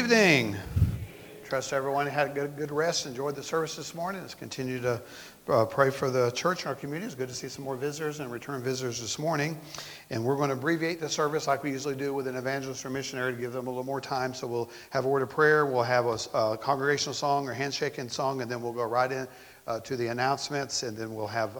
evening. Trust everyone had a good rest, enjoyed the service this morning. Let's continue to pray for the church and our community. It's good to see some more visitors and return visitors this morning. And we're going to abbreviate the service like we usually do with an evangelist or missionary to give them a little more time. So we'll have a word of prayer, we'll have a congregational song or handshaking song, and then we'll go right in to the announcements, and then we'll have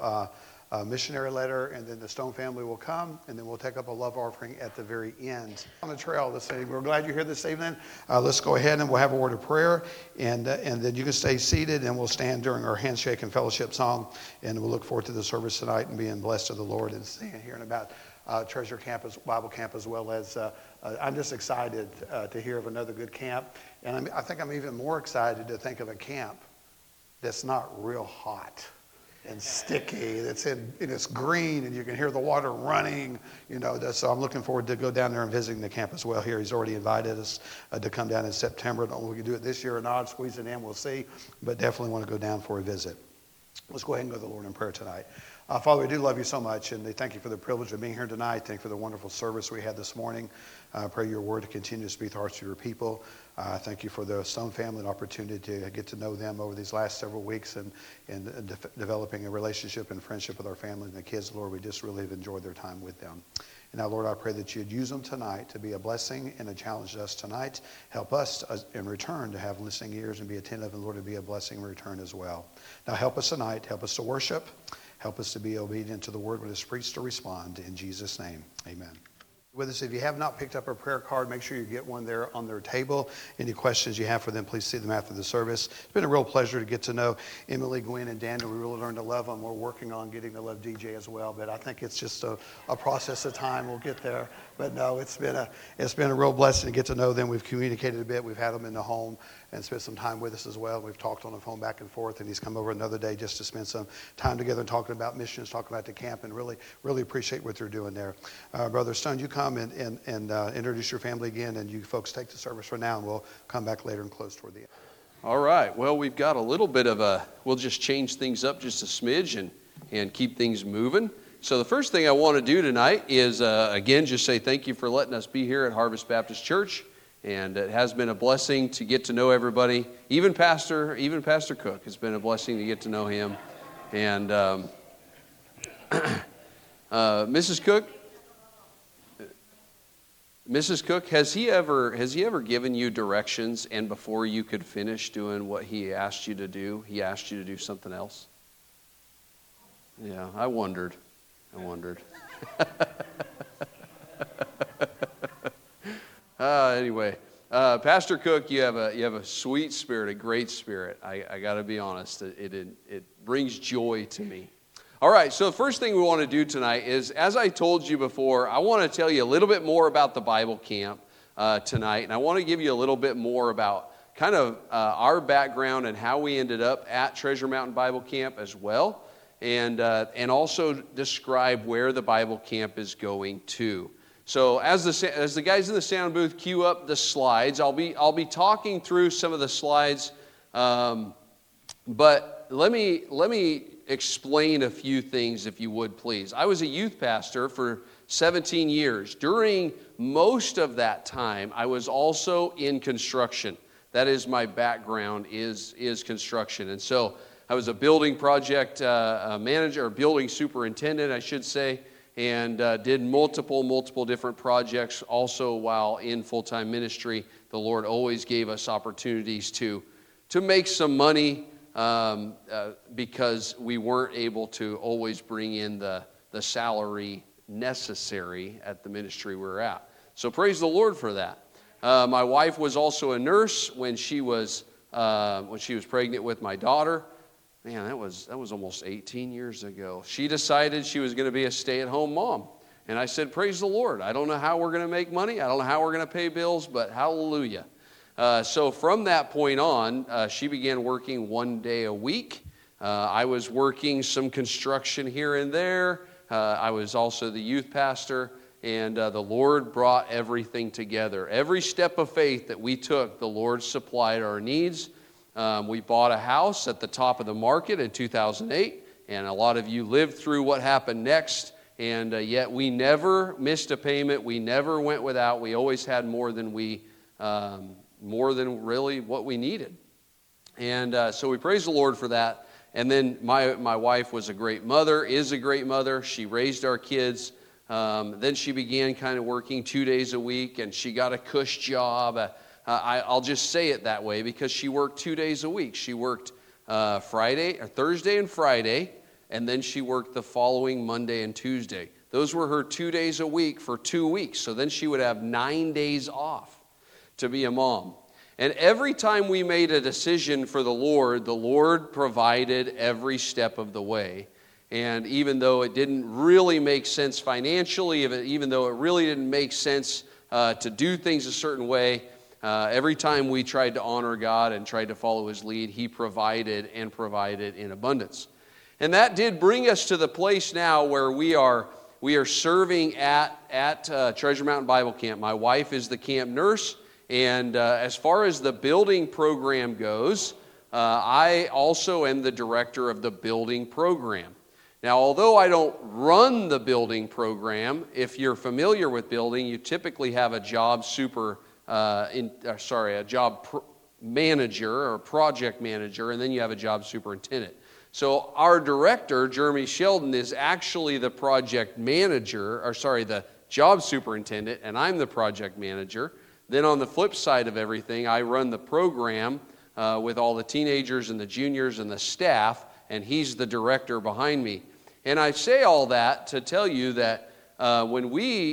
a missionary letter, and then the Stone family will come, and then we'll take up a love offering at the very end. On the trail this evening, we're glad you're here this evening. Let's go ahead and we'll have a word of prayer, and then you can stay seated, and we'll stand during our handshake and fellowship song, and we'll look forward to the service tonight and being blessed of the Lord and hearing about Treasure Campus, Bible Camp, as well as I'm just excited to hear of another good camp, and I think I'm even more excited to think of a camp that's not real hot and sticky, it's green, and you can hear the water running, so I'm looking forward to go down there and visiting the camp as well here. He's already invited us to come down in September. I don't know if we can do it this year or not, squeeze it in, we'll see, but definitely want to go down for a visit. Let's go ahead and go to the Lord in prayer tonight. Father, we do love you so much, and thank you for the privilege of being here tonight. Thank you for the wonderful service we had this morning. I pray your word to continue to speak to the hearts of your people. Thank you for the Stone family, an opportunity to get to know them over these last several weeks and developing a relationship and friendship with our family and the kids. Lord, we just really have enjoyed their time with them. And now, Lord, I pray that you'd use them tonight to be a blessing and a challenge to us tonight. Help us in return to have listening ears and be attentive, and Lord, to be a blessing in return as well. Now, help us tonight. Help us to worship. Help us to be obedient to the word when it's preached, to respond. In Jesus' name, amen. With us, if you have not picked up a prayer card, make sure you get one there on their table. Any questions you have for them, please see them after the service. It's been a real pleasure to get to know Emily, Gwen, and Daniel. We really learned to love them. We're working on getting to love DJ as well, but I think it's just a process of time. We'll get there. But no, it's been a real blessing to get to know them. We've communicated a bit. We've had them in the home and spent some time with us as well. We've talked on the phone back and forth, and he's come over another day just to spend some time together and talking about missions, talking about the camp, and really appreciate what they're doing there. Brother Stone, you come and introduce your family again, and you folks take the service for now, and we'll come back later and close toward the end. All right. Well, we've got a little bit of we'll just change things up just a smidge and keep things moving. So the first thing I want to do tonight is, again, just say thank you for letting us be here at Harvest Baptist Church. And it has been a blessing to get to know everybody. Even Pastor Cook, has been a blessing to get to know him. And Mrs. Cook, has he ever given you directions, and before you could finish doing what he asked you to do, he asked you to do something else? Yeah, I wondered. Anyway, Pastor Cook, you have a sweet spirit, a great spirit. I got to be honest, it brings joy to me. All right, so the first thing we want to do tonight is, as I told you before, I want to tell you a little bit more about the Bible camp tonight, and I want to give you a little bit more about kind of our background and how we ended up at Treasure Mountain Bible Camp as well, and also describe where the Bible camp is going to. So as the guys in the sound booth cue up the slides, I'll be talking through some of the slides, but let me explain a few things, if you would, please. I was a youth pastor for 17 years. During most of that time, I was also in construction. That is my background, is construction. And so I was a building project manager, or building superintendent, I should say, and did multiple different projects also while in full-time ministry. The Lord always gave us opportunities to make some money because we weren't able to always bring in the salary necessary at the ministry we were at. So praise the Lord for that. My wife was also a nurse when she was pregnant with my daughter. Man, that was almost 18 years ago. She decided she was going to be a stay-at-home mom. And I said, praise the Lord. I don't know how we're going to make money. I don't know how we're going to pay bills, but hallelujah. So from that point on, she began working 1 day a week. I was working some construction here and there. I was also the youth pastor, and the Lord brought everything together. Every step of faith that we took, the Lord supplied our needs. We bought a house at the top of the market in 2008, and a lot of you lived through what happened next, and yet we never missed a payment. We never went without. We always had more than we more than really what we needed. And so we praise the Lord for that. And then my wife was a great mother, is a great mother. She raised our kids. Then she began kind of working 2 days a week, and she got a cush job. I'll just say it that way because she worked 2 days a week. She worked Thursday and Friday, and then she worked the following Monday and Tuesday. Those were her 2 days a week for 2 weeks. So then she would have 9 days off to be a mom. And every time we made a decision for the Lord provided every step of the way. And even though it didn't really make sense financially, even though it really didn't make sense to do things a certain way, every time we tried to honor God and tried to follow His lead, He provided and provided in abundance. And that did bring us to the place now where we are serving at Treasure Mountain Bible Camp. My wife is the camp nurse, and as far as the building program goes, I also am the director of the building program. Now, although I don't run the building program, if you're familiar with building, you typically have a job manager or project manager, and then you have a job superintendent. So our director, Jeremy Sheldon, is actually the the job superintendent, and I'm the project manager. Then on the flip side of everything, I run the program with all the teenagers and the juniors and the staff, and he's the director behind me. And I say all that to tell you that when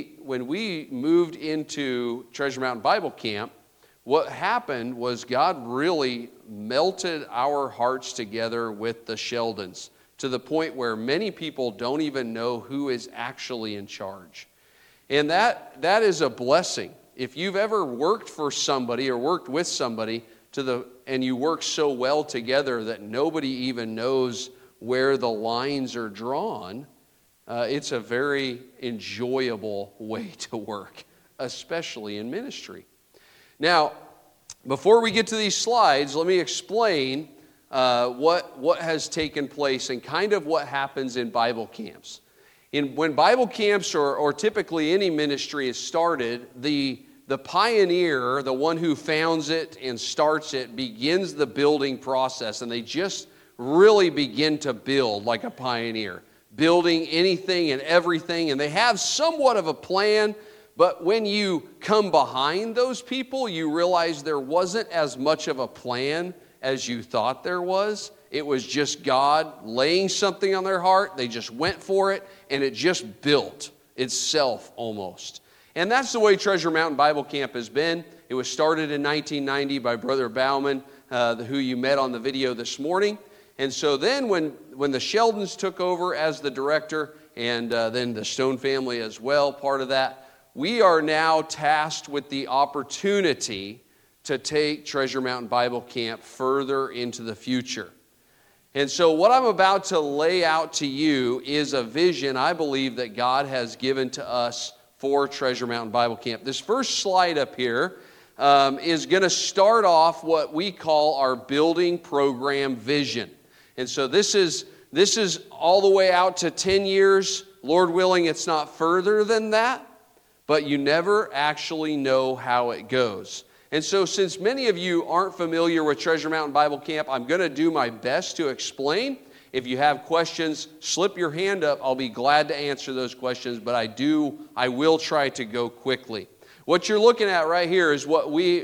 we moved into Treasure Mountain Bible Camp, what happened was God really melted our hearts together with the Sheldons to the point where many people don't even know who is actually in charge. And that is a blessing. If you've ever worked for somebody or worked with somebody and you work so well together that nobody even knows where the lines are drawn, it's a very enjoyable way to work, especially in ministry. Now, before we get to these slides, let me explain what has taken place and kind of what happens in Bible camps. When Bible camps or typically any ministry is started, the pioneer, the one who founds it and starts it, begins the building process, and they just really begin to build like a pioneer, building anything and everything, and they have somewhat of a plan. But when you come behind those people, you realize there wasn't as much of a plan as you thought there was. It was just God laying something on their heart. They just went for it, and it just built itself almost. And that's the way Treasure Mountain Bible Camp has been. It was started in 1990 by Brother Bauman, who you met on the video this morning. And so then when the Sheldons took over as the director, and then the Stone family as well, part of that, we are now tasked with the opportunity to take Treasure Mountain Bible Camp further into the future. And so what I'm about to lay out to you is a vision I believe that God has given to us for Treasure Mountain Bible Camp. This first slide up here is going to start off what we call our building program vision. And so this is all the way out to 10 years. Lord willing, it's not further than that. But you never actually know how it goes. And so since many of you aren't familiar with Treasure Mountain Bible Camp, I'm going to do my best to explain. If you have questions, slip your hand up. I'll be glad to answer those questions, but I will try to go quickly. What you're looking at right here is what we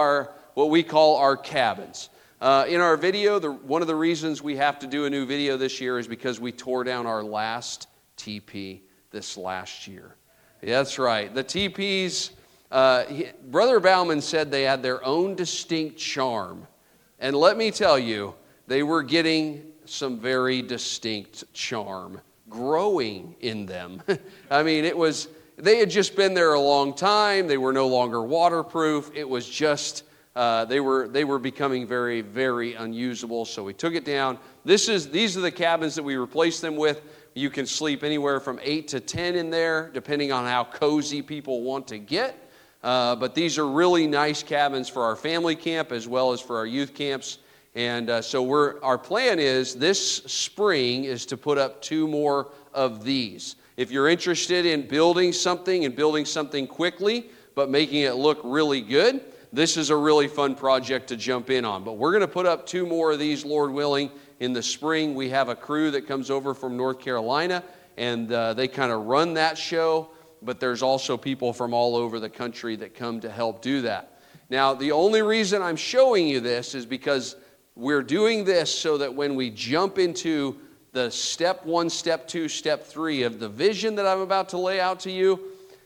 call our cabins. In our video, one of the reasons we have to do a new video this year is because we tore down our last TP this last year. That's right. The TPs, Brother Bauman said they had their own distinct charm. And let me tell you, they were getting some very distinct charm growing in them. I mean, they had just been there a long time. They were no longer waterproof. It was just, they were becoming very, very unusable. So we took it down. These are the cabins that we replaced them with. You can sleep anywhere from 8 to 10 in there, depending on how cozy people want to get. But these are really nice cabins for our family camp as well as for our youth camps. And so our plan is this spring is to put up 2 more of these. If you're interested in building something quickly, but making it look really good, this is a really fun project to jump in on. But we're going to put up 2 more of these, Lord willing, in the spring. We have a crew that comes over from North Carolina, and they kind of run that show. But there's also people from all over the country that come to help do that. Now, the only reason I'm showing you this is because we're doing this so that when we jump into the step 1, step 2, step 3 of the vision that I'm about to lay out to you,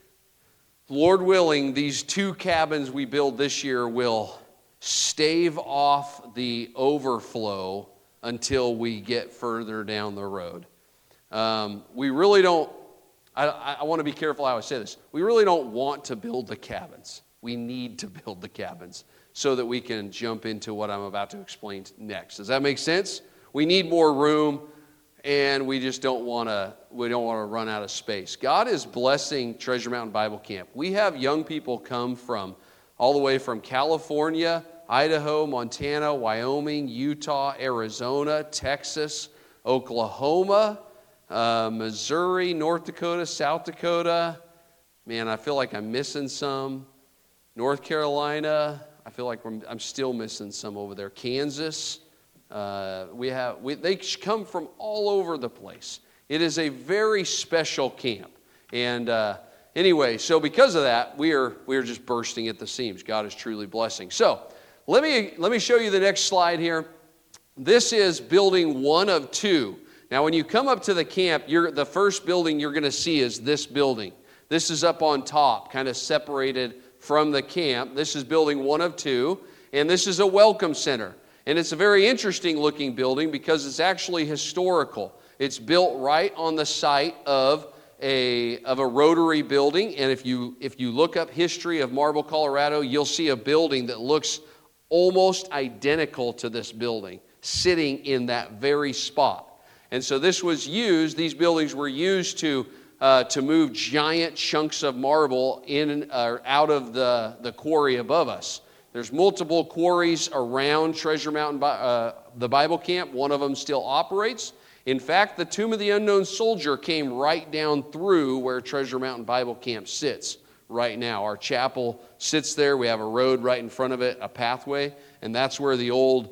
Lord willing, these 2 cabins we build this year will stave off the overflow until we get further down the road. We really don't, I want to be careful how I say this. We really don't want to build the cabins. We need to build the cabins so that we can jump into what I'm about to explain next. Does that make sense? We need more room, and we just don't want to run out of space. God is blessing Treasure Mountain Bible Camp. We have young people come from all the way from California, Idaho, Montana, Wyoming, Utah, Arizona, Texas, Oklahoma, Missouri, North Dakota, South Dakota. Man, I feel like I'm missing some. North Carolina. I feel like I'm still missing some over there. Kansas. They come from all over the place. It is a very special camp. And anyway, so because of that, we are just bursting at the seams. God is truly blessing. So let me show you the next slide here. This is building 1 of 2. Now, when you come up to the camp, the first building you're going to see is this building. This is up on top, kind of separated from the camp. This is building 1 of 2, and this is a welcome center. And it's a very interesting looking building because it's actually historical. It's built right on the site of a rotary building, and if you look up history of Marble, Colorado, you'll see a building that looks almost identical to this building, sitting in that very spot. And so these buildings were used to move giant chunks of marble in or out of the quarry above us. There's multiple quarries around Treasure Mountain, the Bible Camp. One of them still operates. In fact, the Tomb of the Unknown Soldier came right down through where Treasure Mountain Bible Camp sits right now. Our chapel sits there. We have a road right in front of it, a pathway, and that's where the old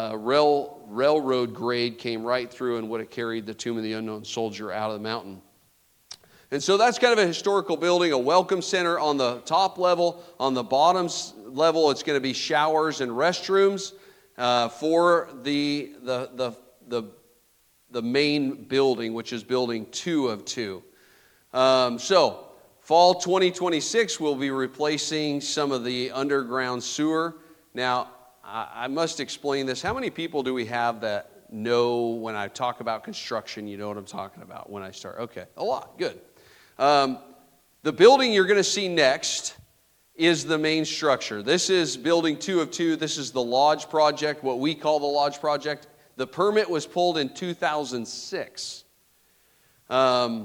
railroad grade came right through and would have carried the Tomb of the Unknown Soldier out of the mountain. And so that's kind of a historical building, a welcome center on the top level. On the bottom level, it's going to be showers and restrooms for the main building, which is building 2 of 2. So fall 2026, we'll be replacing some of the underground sewer. Now, I must explain this. How many people do we have that know when I talk about construction, you know what I'm talking about when I start? Okay, a lot. Good. The building you're going to see next is the main structure. This is building 2 of 2. This is the Lodge Project, what we call the Lodge Project. The permit was pulled in 2006. But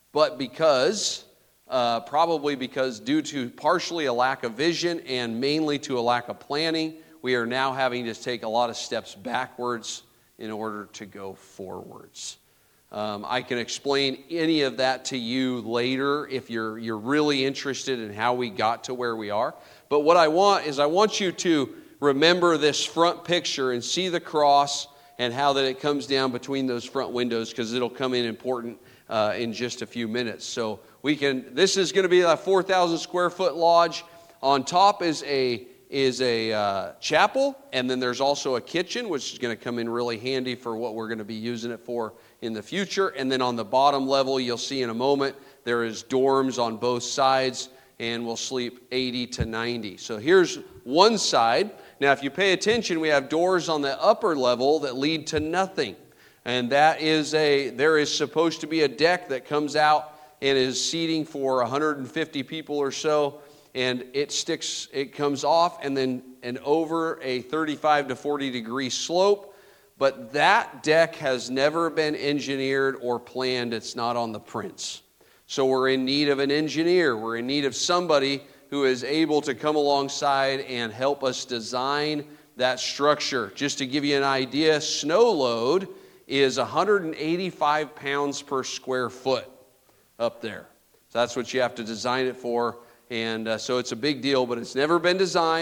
probably because due to partially a lack of vision and mainly to a lack of planning, we are now having to take a lot of steps backwards in order to go forwards. I can explain any of that to you later if you're really interested in how we got to where we are. But what I want you to remember this front picture and see the cross and how that it comes down between those front windows, because it'll come in important in just a few minutes. So this is going to be a 4,000 square foot lodge. On top is a chapel, and then there's also a kitchen, which is going to come in really handy for what we're going to be using it for in the future. And then on the bottom level, you'll see in a moment, there is dorms on both sides, and we'll sleep 80 to 90. So here's one side. Now, if you pay attention, we have doors on the upper level that lead to nothing. And there is supposed to be a deck that comes out and is seating for 150 people or so. And it comes off and over a 35 to 40 degree slope. But that deck has never been engineered or planned. It's not on the prints. So we're in need of an engineer. We're in need of somebody who is able to come alongside and help us design that structure. Just to give you an idea, snow load is 185 pounds per square foot up there. So that's what you have to design it for. And so it's a big deal, but it's never been designed.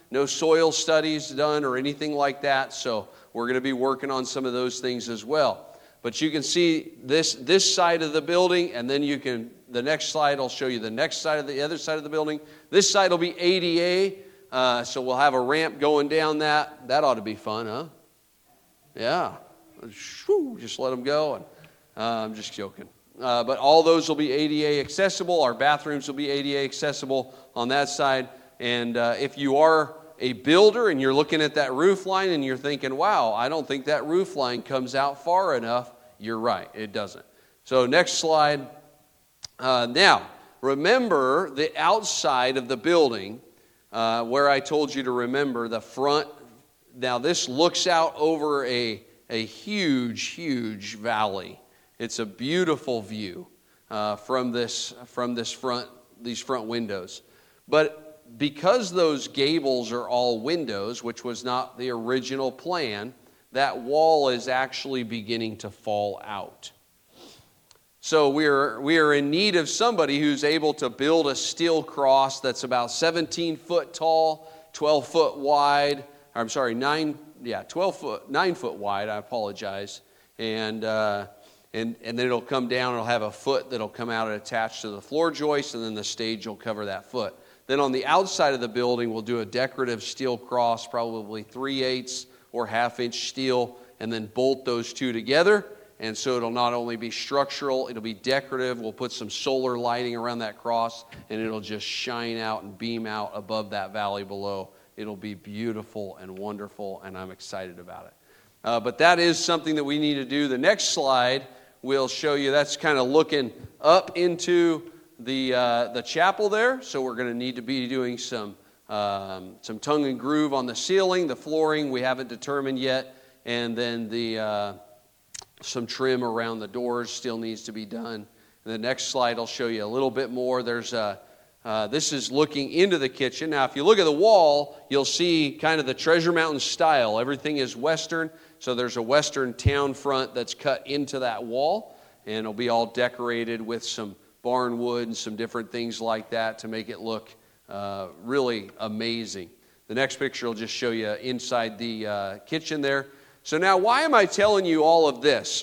no soil studies done or anything like that, so we're going to be working on some of those things as well. But you can see this side of the building, and then the next slide will show you the next side of the other side of the building. This side will be ADA, so we'll have a ramp going down that. That ought to be fun, huh? Yeah. Just let them go. And I'm just joking. But all those will be ADA accessible. Our bathrooms will be ADA accessible on that side. And if you are a builder and you're looking at that roof line and you're thinking, wow, I don't think that roof line comes out far enough, you're right, it doesn't. So next slide. Now, remember the outside of the building where I told you to remember the front. Now this looks out over a huge, huge valley. It's a beautiful view from these front windows. But because those gables are all windows, which was not the original plan, that wall is actually beginning to fall out. So we are in need of somebody who's able to build a steel cross that's about 17 foot tall, 12 foot wide. 9 foot wide. I apologize. And then it'll come down. It'll have a foot that'll come out and attach to the floor joist, and then the stage will cover that foot. Then on the outside of the building, we'll do a decorative steel cross, probably 3/8 or 1/2 inch steel, and then bolt those two together. And so it'll not only be structural, it'll be decorative. We'll put some solar lighting around that cross, and it'll just shine out and beam out above that valley below. It'll be beautiful and wonderful, and I'm excited about it. But that is something that we need to do. The next slide will show you that's kind of looking up into the chapel there. So we're going to need to be doing some tongue and groove on the ceiling. The flooring we haven't determined yet, and then some trim around the doors still needs to be done. And the next slide will show you a little bit more. This is looking into the kitchen. Now, if you look at the wall, you'll see kind of the Treasure Mountain style. Everything is Western, so there's a Western town front that's cut into that wall, and it'll be all decorated with some barn wood and some different things like that to make it look really amazing. The next picture will just show you inside the kitchen there. So now, why am I telling you all of this?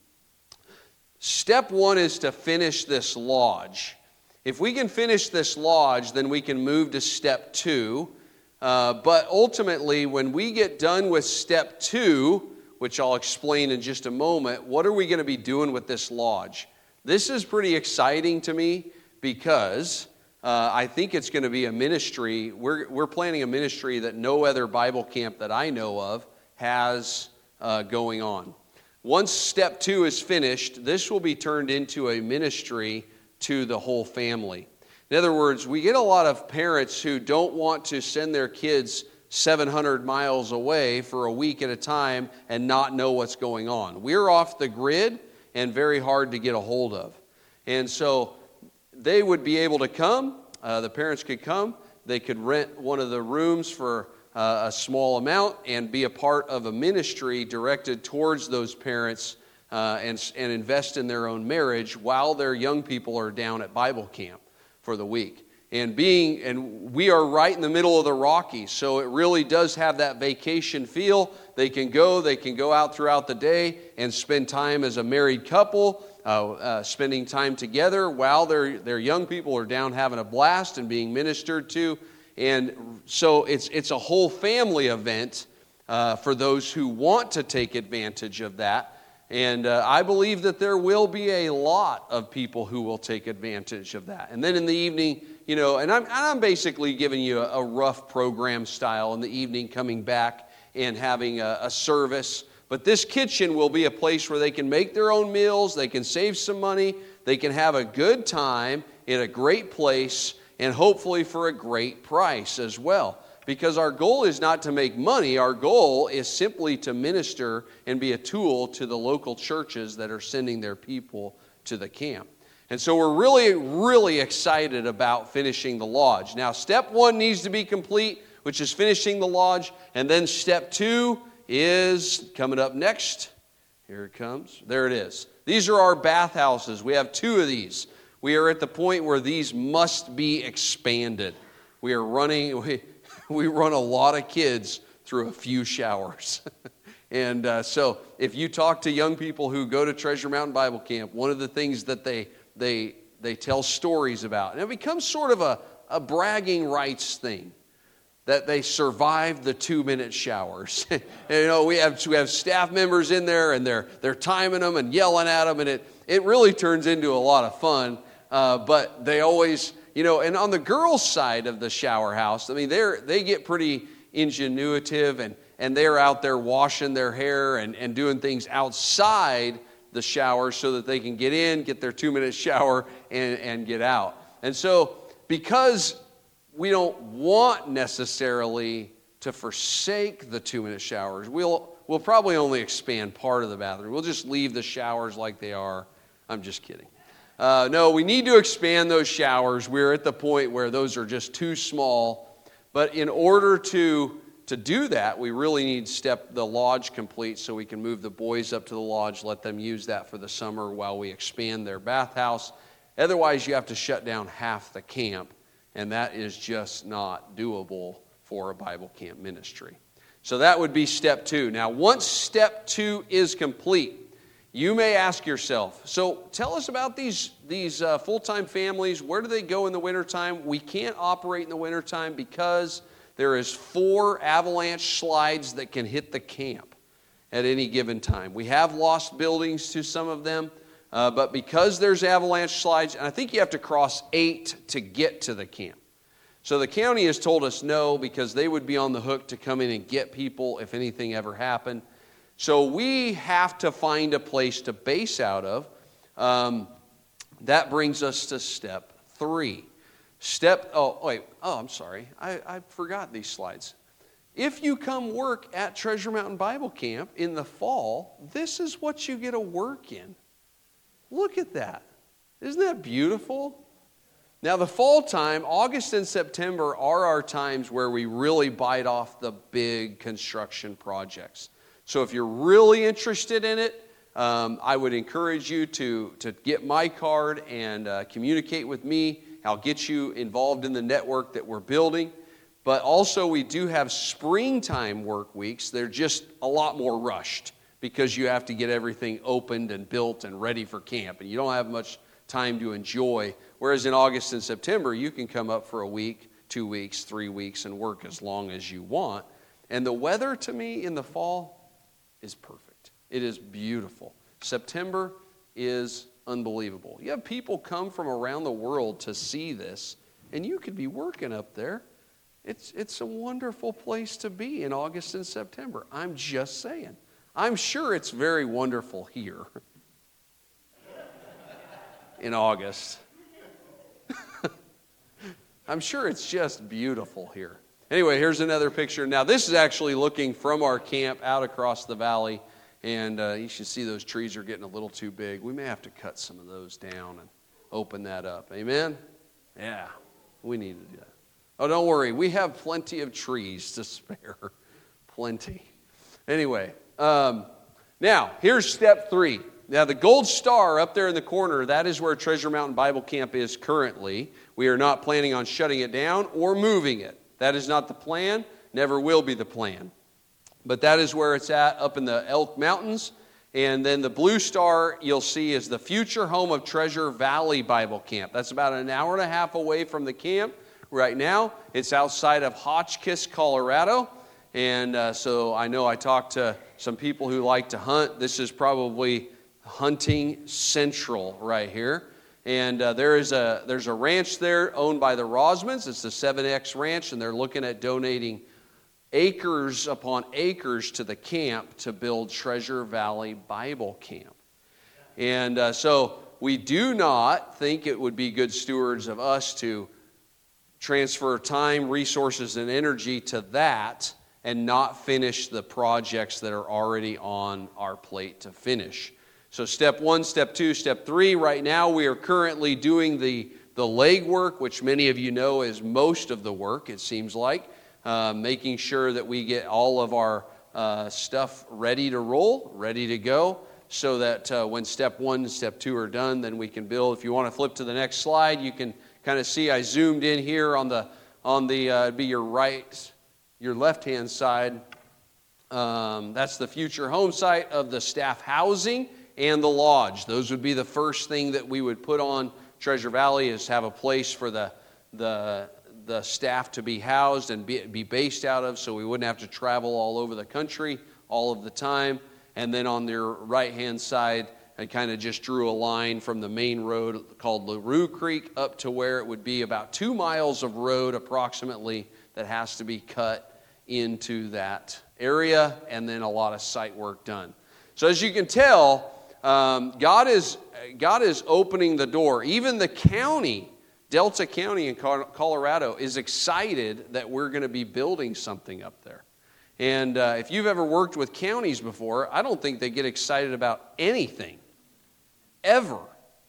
Step one is to finish this lodge. If we can finish this lodge, then we can move to step two. But ultimately, when we get done with step two, which I'll explain in just a moment, what are we going to be doing with this lodge? This is pretty exciting to me because I think it's going to be a ministry. We're planning a ministry that no other Bible camp that I know of has going on. Once step two is finished, this will be turned into a ministry to the whole family. In other words, we get a lot of parents who don't want to send their kids 700 miles away for a week at a time and not know what's going on. We're off the grid and very hard to get a hold of. And so they would be able to come, the parents could come, they could rent one of the rooms for a small amount and be a part of a ministry directed towards those parents and invest in their own marriage while their young people are down at Bible camp for the week. And we are right in the middle of the Rockies, so it really does have that vacation feel. They can go out throughout the day and spend time as a married couple, spending time together while their young people are down having a blast and being ministered to. And so it's a whole family event for those who want to take advantage of that. And I believe that there will be a lot of people who will take advantage of that. And then in the evening, and I'm basically giving you a rough program style in the evening, coming back and having a service. But this kitchen will be a place where they can make their own meals, they can save some money, they can have a good time in a great place, and hopefully for a great price as well. Because our goal is not to make money. Our goal is simply to minister and be a tool to the local churches that are sending their people to the camp. And so we're really, really excited about finishing the lodge. Now, step one needs to be complete, which is finishing the lodge. And then step two is coming up next. Here it comes. There it is. These are our bathhouses. We have 2 of these. We are at the point where these must be expanded. We are running... we run a lot of kids through a few showers. And so if you talk to young people who go to Treasure Mountain Bible Camp, one of the things that they tell stories about, and it becomes sort of a bragging rights thing, that they survived the 2-minute showers. And, we have staff members in there, and they're timing them and yelling at them, and it really turns into a lot of fun. But they always, and on the girls' side of the shower house, I mean, they get pretty ingenuitive, and they're out there washing their hair and doing things outside the shower so that they can get in, get their 2-minute shower, and get out. And so because we don't want necessarily to forsake the 2-minute showers, we'll probably only expand part of the bathroom. We'll just leave the showers like they are. I'm just kidding. No, we need to expand those showers. We're at the point where those are just too small. But in order to do that, we really need the lodge complete so we can move the boys up to the lodge, let them use that for the summer while we expand their bathhouse. Otherwise, you have to shut down half the camp, and that is just not doable for a Bible camp ministry. So that would be step 2. Now, once step 2 is complete, you may ask yourself, so tell us about these full-time families. Where do they go in the wintertime? We can't operate in the wintertime because there is 4 avalanche slides that can hit the camp at any given time. We have lost buildings to some of them, but because there's avalanche slides, and I think you have to cross 8 to get to the camp. So the county has told us no, because they would be on the hook to come in and get people if anything ever happened. So we have to find a place to base out of. That brings us to step 3. I'm sorry. I forgot these slides. If you come work at Treasure Mountain Bible Camp in the fall, this is what you get to work in. Look at that. Isn't that beautiful? Now, the fall time, August and September, are our times where we really bite off the big construction projects. So if you're really interested in it, I would encourage you to get my card and communicate with me. I'll get you involved in the network that we're building. But also we do have springtime work weeks. They're just a lot more rushed because you have to get everything opened and built and ready for camp. And you don't have much time to enjoy. Whereas in August and September, you can come up for a week, 2 weeks, 3 weeks, and work as long as you want. And the weather to me in the fall is perfect. It is beautiful. September is unbelievable. You have people come from around the world to see this, and you could be working up there. It's a wonderful place to be in August and September. I'm just saying. I'm sure it's very wonderful here in August. I'm sure it's just beautiful here. Anyway, here's another picture. Now, this is actually looking from our camp out across the valley, and you should see those trees are getting a little too big. We may have to cut some of those down and open that up. Amen? Yeah, we need to do that. Oh, don't worry. We have plenty of trees to spare. Plenty. Anyway, now, here's step 3. Now, the gold star up there in the corner, that is where Treasure Mountain Bible Camp is currently. We are not planning on shutting it down or moving it. That is not the plan, never will be the plan. But that is where it's at, up in the Elk Mountains. And then the blue star you'll see is the future home of Treasure Valley Bible Camp. That's about an hour and a half away from the camp right now. It's outside of Hotchkiss, Colorado. And so I know I talked to some people who like to hunt. This is probably hunting central right here. And there's a ranch there owned by the Rosmans. It's the 7X Ranch, and they're looking at donating acres upon acres to the camp to build Treasure Valley Bible Camp. And so we do not think it would be good stewards of us to transfer time, resources, and energy to that and not finish the projects that are already on our plate to finish. So step 1, step 2, step 3, right now we are currently doing the legwork, which many of you know is most of the work, it seems like, making sure that we get all of our stuff ready to roll, ready to go, so that when step 1 and step 2 are done, then we can build. If you want to flip to the next slide, you can kind of see I zoomed in here on the be your right your left-hand side, that's the future home site of the staff housing and the lodge. Those would be the first thing that we would put on Treasure Valley, is have a place for the staff to be housed and be based out of, so we wouldn't have to travel all over the country all of the time. And then on their right-hand side, I kind of just drew a line from the main road called LaRue Creek up to where it would be about 2 miles of road approximately that has to be cut into that area, and then a lot of site work done. So as you can tell, God is opening the door. Even the county, Delta County in Colorado, is excited that we're going to be building something up there. And if you've ever worked with counties before, I don't think they get excited about anything, ever.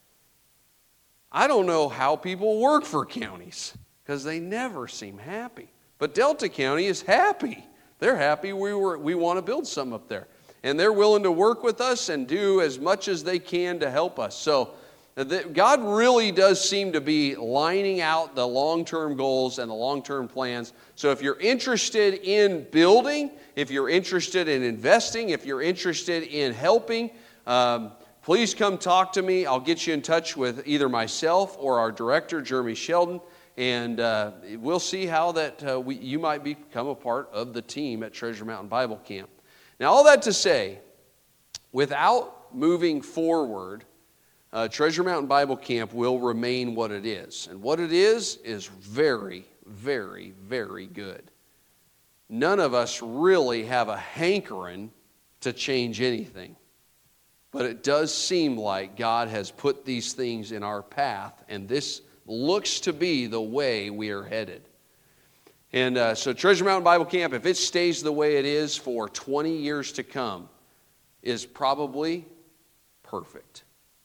I don't know how people work for counties, because they never seem happy. But Delta County is happy. They're happy we want to build something up there. And they're willing to work with us and do as much as they can to help us. So God really does seem to be lining out the long-term goals and the long-term plans. So if you're interested in building, if you're interested in investing, if you're interested in helping, please come talk to me. I'll get you in touch with either myself or our director, Jeremy Sheldon, and we'll see how that you might become a part of the team at Treasure Mountain Bible Camp. Now, all that to say, without moving forward, Treasure Mountain Bible Camp will remain what it is. And what it is very, very, very good. None of us really have a hankering to change anything. But it does seem like God has put these things in our path, and this looks to be the way we are headed. And so Treasure Mountain Bible Camp, if it stays the way it is for 20 years to come, is probably perfect.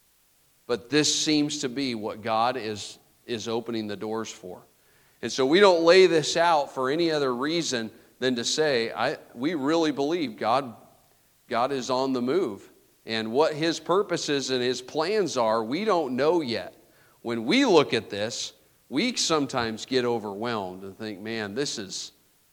But this seems to be what God is opening the doors for. And so we don't lay this out for any other reason than to say, we really believe God is on the move. And what His purposes and His plans are, we don't know yet. When we look at this, we sometimes get overwhelmed and think, man, this is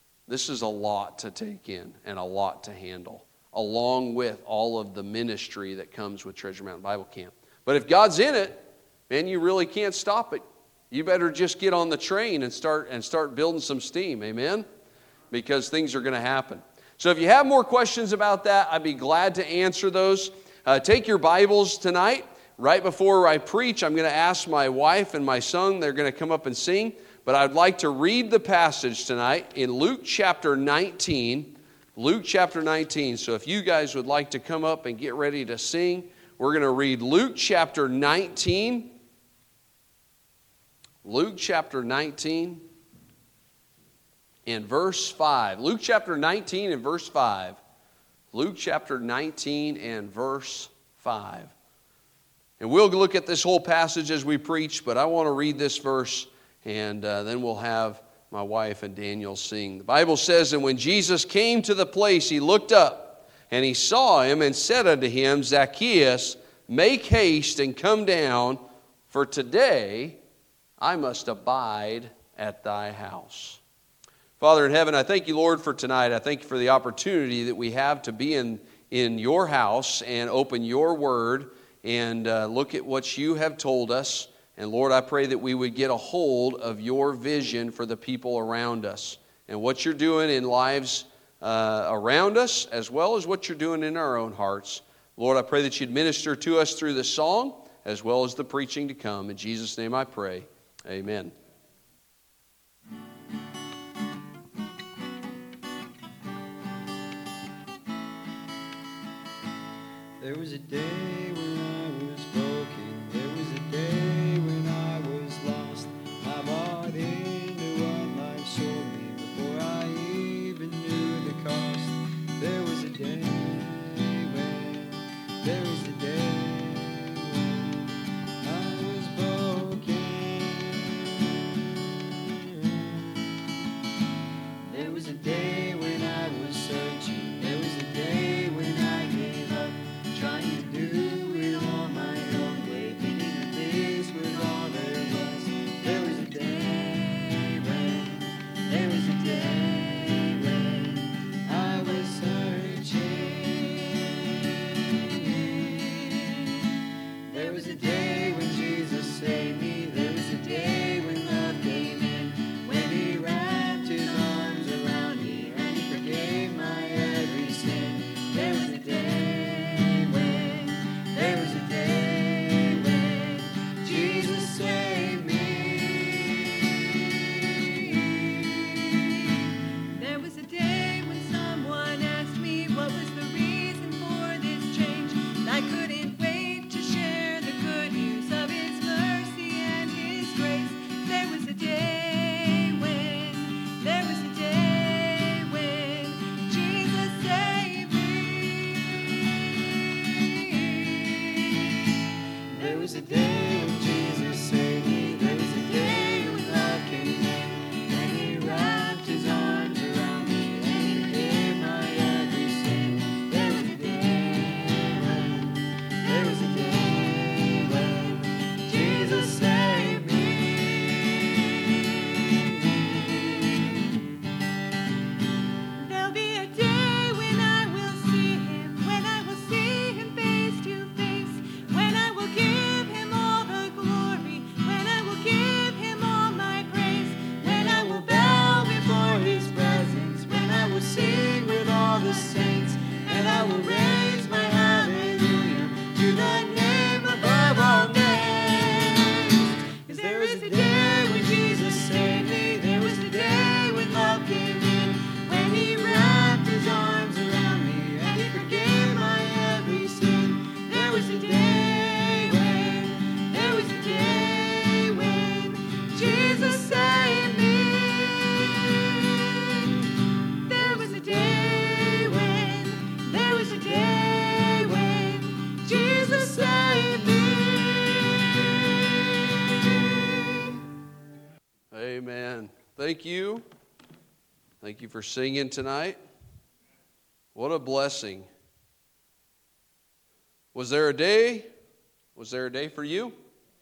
a lot to take in and a lot to handle, along with all of the ministry that comes with Treasure Mountain Bible Camp. But if God's in it, man, you really can't stop it. You better just get on the train and start building some steam, amen? Because things are going to happen. So if you have more questions about that, I'd be glad to answer those. Take your Bibles tonight. Right before I preach, I'm going to ask my wife and my son, they're going to come up and sing. But I'd like to read the passage tonight in Luke chapter 19. Luke chapter 19. So if you guys would like to come up and get ready to sing, we're going to read Luke chapter 19. Luke chapter 19 and verse 5. Luke chapter 19 and verse 5. Luke chapter 19 and verse 5. And we'll look at this whole passage as we preach, but I want to read this verse, and then we'll have my wife and Daniel sing. The Bible says, "And when Jesus came to the place, He looked up, and He saw him, and said unto him, Zacchaeus, make haste and come down, for today I must abide at thy house." Father in heaven, I thank you, Lord, for tonight. I thank you for the opportunity that we have to be in your house and open your word and look at what you have told us. And Lord, I pray that we would get a hold of your vision for the people around us and what you're doing in lives around us, as well as what you're doing in our own hearts. Lord, I pray that you'd minister to us through the song as well as the preaching to come. In Jesus' name I pray. Amen. There was a day when I was broken. There was a day when I was lost. I bought into what life showed me before I even knew the cost. There was a day when, there was a day when I was broken. There was a day when I was searching. There was a day when I gave up trying to do it will raise my hallelujah to the name above all names. 'Cause there was a day when Jesus saved me. There was a day when love came in, when he wrapped his arms around me and he forgave my every sin. There was a day when Jesus saved me. There was a day when Jesus saved me. Amen. Thank you. Thank you for singing tonight. What a blessing. Was there a day? Was there a day for you?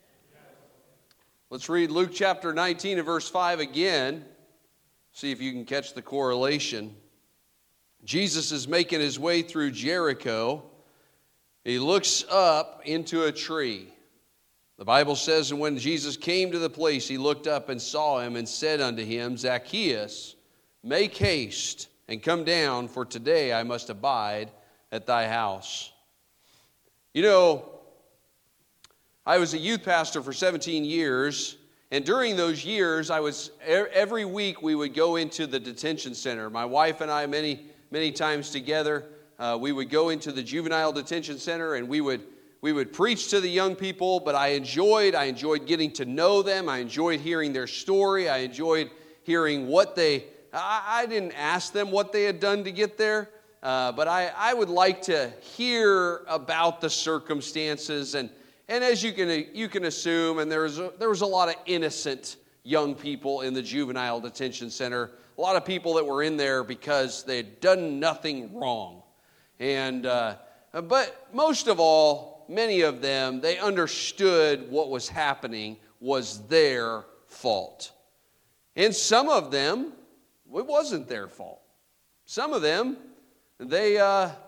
Let's read Luke chapter 19 and verse 5 again. See if you can catch the correlation. Jesus is making his way through Jericho. He looks up into a tree. The Bible says, and when Jesus came to the place, he looked up and saw him and said unto him, Zacchaeus, make haste and come down, for today I must abide at thy house. You know, I was a youth pastor for 17 years, and during those years, every week we would go into the detention center. My wife and I, many times together, we would go into the juvenile detention center, and we would preach to the young people, but I enjoyed getting to know them. I enjoyed hearing their story. I enjoyed hearing I didn't ask them what they had done to get there, but I would like to hear about the circumstances. And as you can assume, and there was a lot of innocent young people in the juvenile detention center, a lot of people that were in there because they had done nothing wrong. And but most of all, many of them, they understood what was happening was their fault. And some of them, it wasn't their fault. Some of them, they'd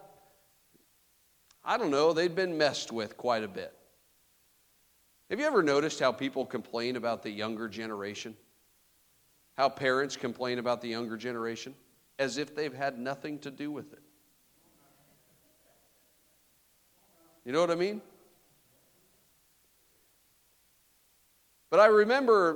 been messed with quite a bit. Have you ever noticed how people complain about the younger generation? How parents complain about the younger generation? As if they've had nothing to do with it. You know what I mean? But I remember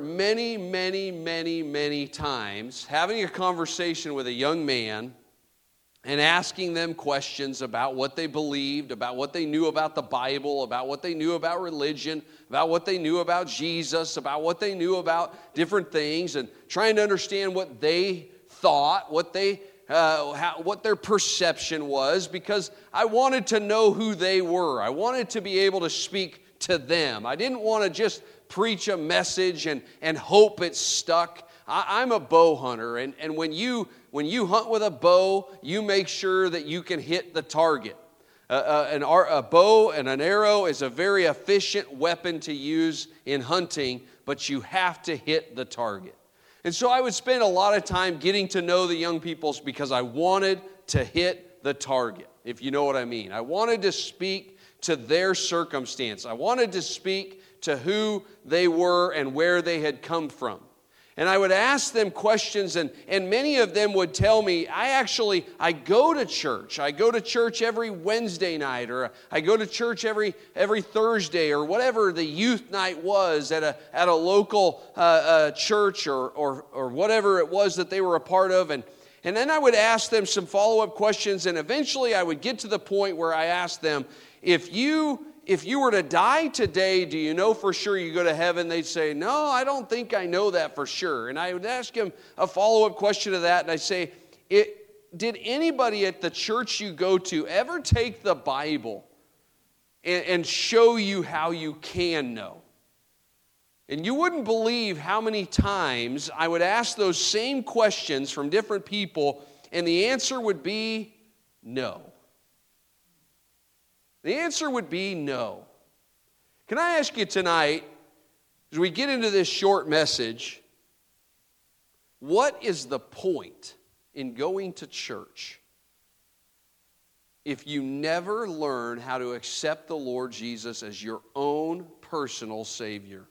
many times having a conversation with a young man and asking them questions about what they believed, about what they knew about the Bible, about what they knew about religion, about what they knew about Jesus, about what they knew about different things, and trying to understand what they thought, what their perception was, because I wanted to know who they were. I wanted to be able to speak to them. I didn't want to just preach a message and hope it stuck. I'm a bow hunter, and when you hunt with a bow, you make sure that you can hit the target. A bow and an arrow is a very efficient weapon to use in hunting, but you have to hit the target. And so I would spend a lot of time getting to know the young people because I wanted to hit the target, if you know what I mean. I wanted to speak to their circumstance. I wanted to speak to who they were and where they had come from. And I would ask them questions, and many of them would tell me, I go to church. I go to church every Wednesday night, or I go to church every Thursday, or whatever the youth night was at a local church or whatever it was that they were a part of. And then I would ask them some follow-up questions, and eventually I would get to the point where I asked them, if you were to die today, do you know for sure you go to heaven? They'd say, no, I don't think I know that for sure. And I would ask him a follow-up question to that, and I'd say, did anybody at the church you go to ever take the Bible and show you how you can know? And you wouldn't believe how many times I would ask those same questions from different people, and the answer would be no. The answer would be no. Can I ask you tonight, as we get into this short message, what is the point in going to church if you never learn how to accept the Lord Jesus as your own personal Savior?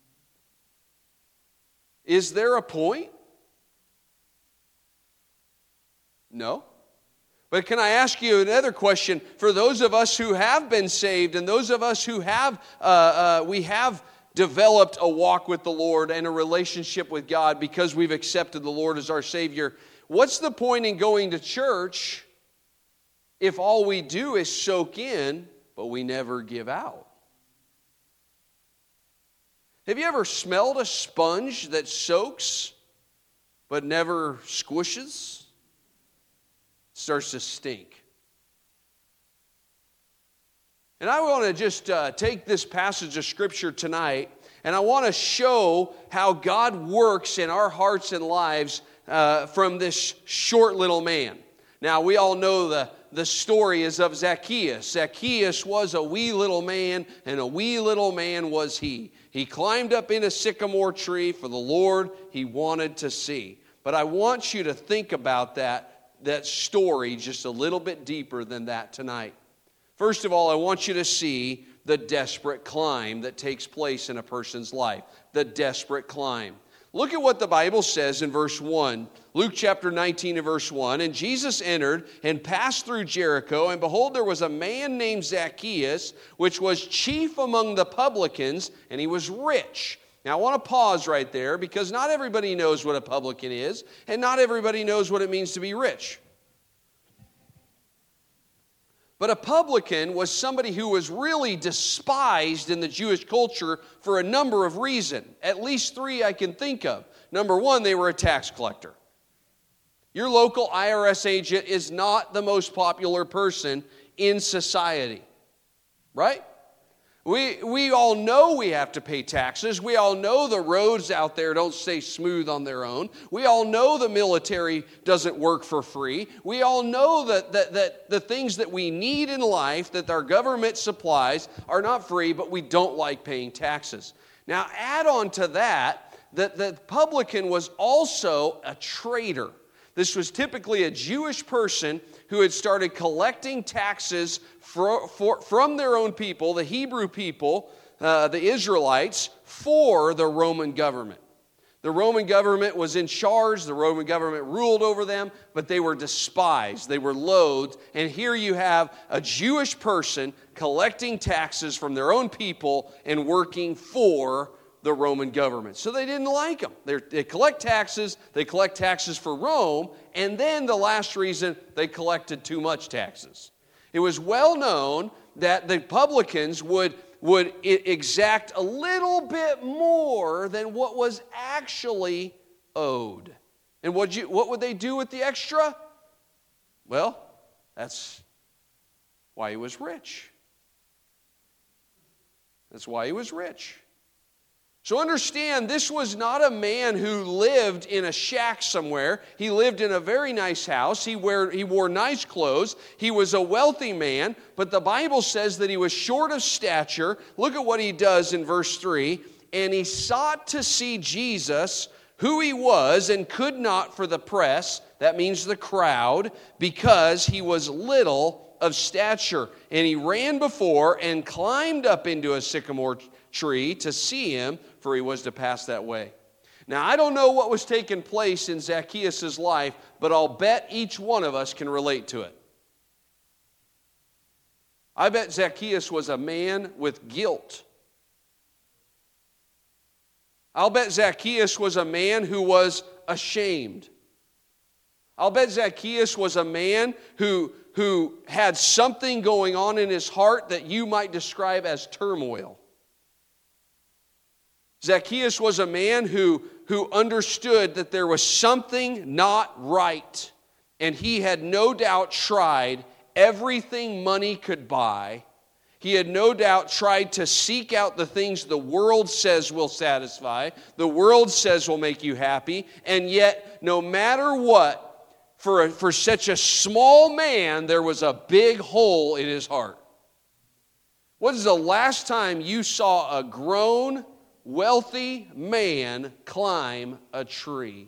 Is there a point? No. But can I ask you another question? For those of us who have been saved and those of us who have, we have developed a walk with the Lord and a relationship with God because we've accepted the Lord as our Savior, what's the point in going to church if all we do is soak in, but we never give out? Have you ever smelled a sponge that soaks but never squishes? It starts to stink. And I want to just take this passage of Scripture tonight, and I want to show how God works in our hearts and lives from this short little man. Now, we all know the story is of Zacchaeus. Zacchaeus was a wee little man, and a wee little man was he. He climbed up in a sycamore tree for the Lord he wanted to see. But I want you to think about that story just a little bit deeper than that tonight. First of all, I want you to see the desperate climb that takes place in a person's life. The desperate climb. Look at what the Bible says in verse 1. Luke chapter 19 and verse 1. And Jesus entered and passed through Jericho, and behold, there was a man named Zacchaeus, which was chief among the publicans, and he was rich. Now, I want to pause right there because not everybody knows what a publican is, and not everybody knows what it means to be rich. But a publican was somebody who was really despised in the Jewish culture for a number of reasons. At least three I can think of. Number one, they were a tax collector. Your local IRS agent is not the most popular person in society, right? We all know we have to pay taxes. We all know the roads out there don't stay smooth on their own. We all know the military doesn't work for free. We all know that the things that we need in life that our government supplies are not free, but we don't like paying taxes. Now, add on to that the publican was also a traitor. This was typically a Jewish person who had started collecting taxes from their own people, the Hebrew people, the Israelites, for the Roman government. The Roman government was in charge, the Roman government ruled over them, but they were despised, they were loathed, and here you have a Jewish person collecting taxes from their own people and working for the Roman government. So they didn't like them. They collect taxes for Rome, and then the last reason, they collected too much taxes. It was well known that the publicans would exact a little bit more than what was actually owed. And what would they do with the extra? Well, that's why he was rich. That's why he was rich. So understand, this was not a man who lived in a shack somewhere. He lived in a very nice house. He wore nice clothes. He was a wealthy man, but the Bible says that he was short of stature. Look at what he does in verse 3. And he sought to see Jesus, who he was, and could not for the press, that means the crowd, because he was little of stature. And he ran before and climbed up into a sycamore tree to see him, for he was to pass that way. Now, I don't know what was taking place in Zacchaeus' life, but I'll bet each one of us can relate to it. I bet Zacchaeus was a man with guilt. I'll bet Zacchaeus was a man who was ashamed. I'll bet Zacchaeus was a man who had something going on in his heart that you might describe as turmoil. Zacchaeus was a man who understood that there was something not right, and he had no doubt tried everything money could buy. He had no doubt tried to seek out the things the world says will satisfy, the world says will make you happy, and yet no matter what, for such a small man, there was a big hole in his heart. When was the last time you saw a grown, wealthy man climb a tree?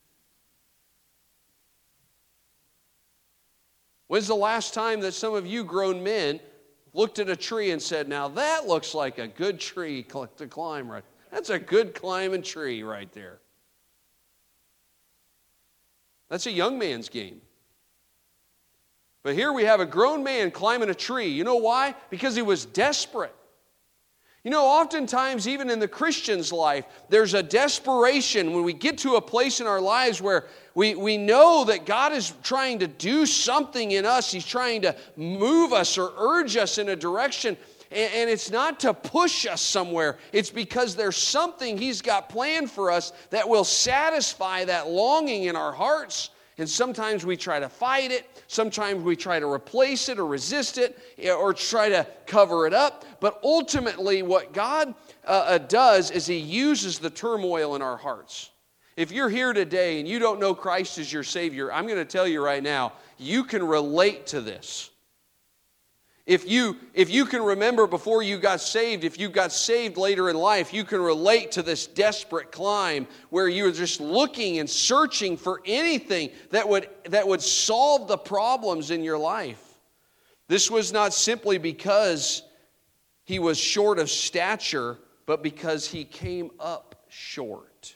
When's the last time that some of you grown men looked at a tree and said, now that looks like a good tree to climb right? That's a good climbing tree right there. That's a young man's game. But here we have a grown man climbing a tree. You know why? Because he was desperate. You know, oftentimes, even in the Christian's life, there's a desperation when we get to a place in our lives where we know that God is trying to do something in us. He's trying to move us or urge us in a direction. And it's not to push us somewhere. It's because there's something He's got planned for us that will satisfy that longing in our hearts. And sometimes we try to fight it. Sometimes we try to replace it or resist it or try to cover it up. But ultimately what God does is He uses the turmoil in our hearts. If you're here today and you don't know Christ as your Savior, I'm going to tell you right now, you can relate to this. If you can remember before you got saved, if you got saved later in life, you can relate to this desperate climb where you're just looking and searching for anything that would solve the problems in your life. This was not simply because he was short of stature, but because he came up short.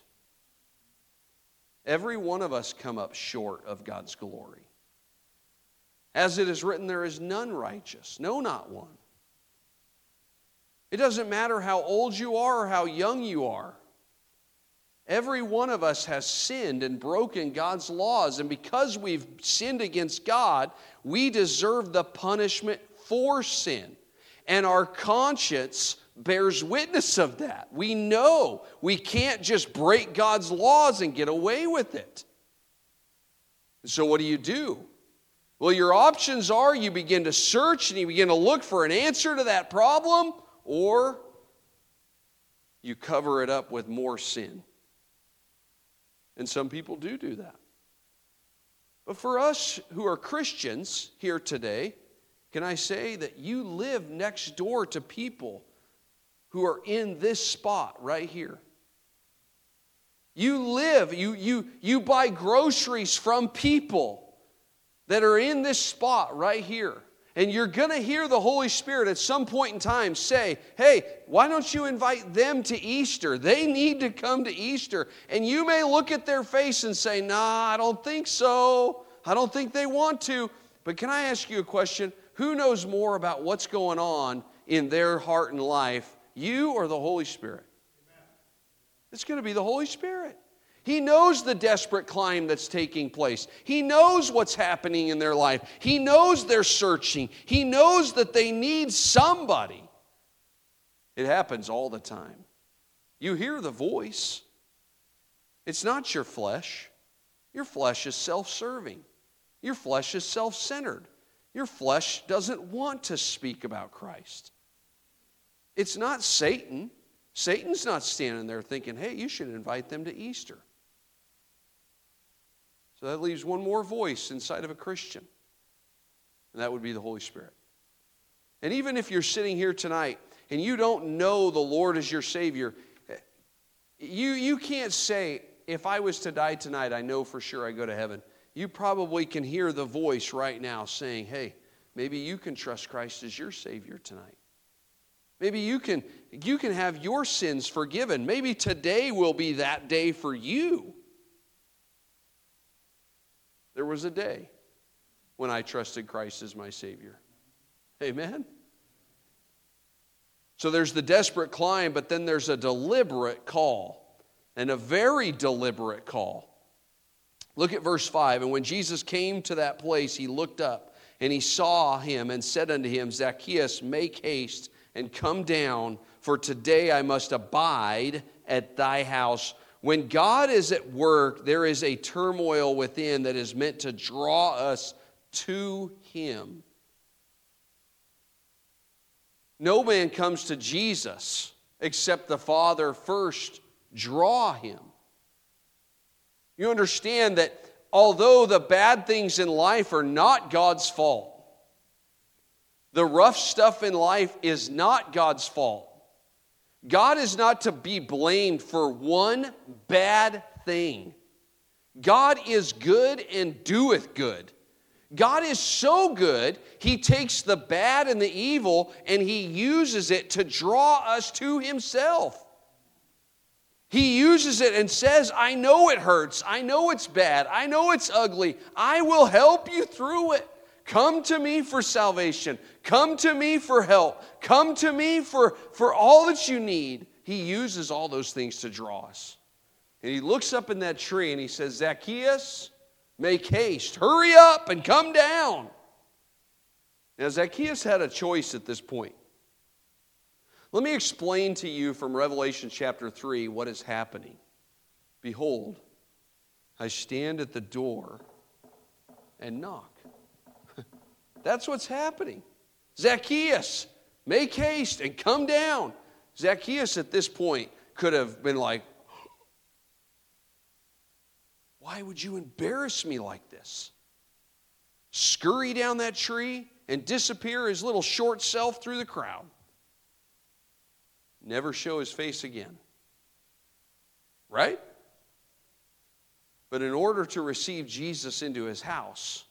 Every one of us come up short of God's glory. As it is written, there is none righteous, no, not one. It doesn't matter how old you are or how young you are. Every one of us has sinned and broken God's laws, and because we've sinned against God, we deserve the punishment for sin. And our conscience bears witness of that. We know we can't just break God's laws and get away with it. So what do? Well, your options are you begin to search and you begin to look for an answer to that problem, or you cover it up with more sin. And some people do that. But for us who are Christians here today, can I say that you live next door to people who are in this spot right here? You buy groceries from people that are in this spot right here. And you're going to hear the Holy Spirit at some point in time say, hey, why don't you invite them to Easter? They need to come to Easter. And you may look at their face and say, nah, I don't think so. I don't think they want to. But can I ask you a question? Who knows more about what's going on in their heart and life, you or the Holy Spirit? It's going to be the Holy Spirit. He knows the desperate climb that's taking place. He knows what's happening in their life. He knows they're searching. He knows that they need somebody. It happens all the time. You hear the voice. It's not your flesh. Your flesh is self-serving. Your flesh is self-centered. Your flesh doesn't want to speak about Christ. It's not Satan. Satan's not standing there thinking, hey, you should invite them to Easter. So that leaves one more voice inside of a Christian, and that would be the Holy Spirit. And even if you're sitting here tonight and you don't know the Lord as your Savior, you can't say, if I was to die tonight, I know for sure I go to heaven. You probably can hear the voice right now saying, hey, maybe you can trust Christ as your Savior tonight. Maybe you can have your sins forgiven. Maybe today will be that day for you. There was a day when I trusted Christ as my Savior. Amen? So there's the desperate climb, but then there's a deliberate call, and a very deliberate call. Look at verse 5. And when Jesus came to that place, he looked up, and he saw him and said unto him, Zacchaeus, make haste and come down, for today I must abide at thy house. When God is at work, there is a turmoil within that is meant to draw us to Him. No man comes to Jesus except the Father first draw him. You understand that although the bad things in life are not God's fault, the rough stuff in life is not God's fault. God is not to be blamed for one bad thing. God is good and doeth good. God is so good, He takes the bad and the evil and He uses it to draw us to Himself. He uses it and says, I know it hurts. I know it's bad. I know it's ugly. I will help you through it. Come to me for salvation. Come to me for help. Come to me for all that you need. He uses all those things to draw us. And he looks up in that tree and he says, Zacchaeus, make haste. Hurry up and come down. Now, Zacchaeus had a choice at this point. Let me explain to you from Revelation chapter 3 what is happening. Behold, I stand at the door and knock. That's what's happening. Zacchaeus, make haste and come down. Zacchaeus at this point could have been like, why would you embarrass me like this? Scurry down that tree and disappear his little short self through the crowd. Never show his face again. Right? But in order to receive Jesus into his house,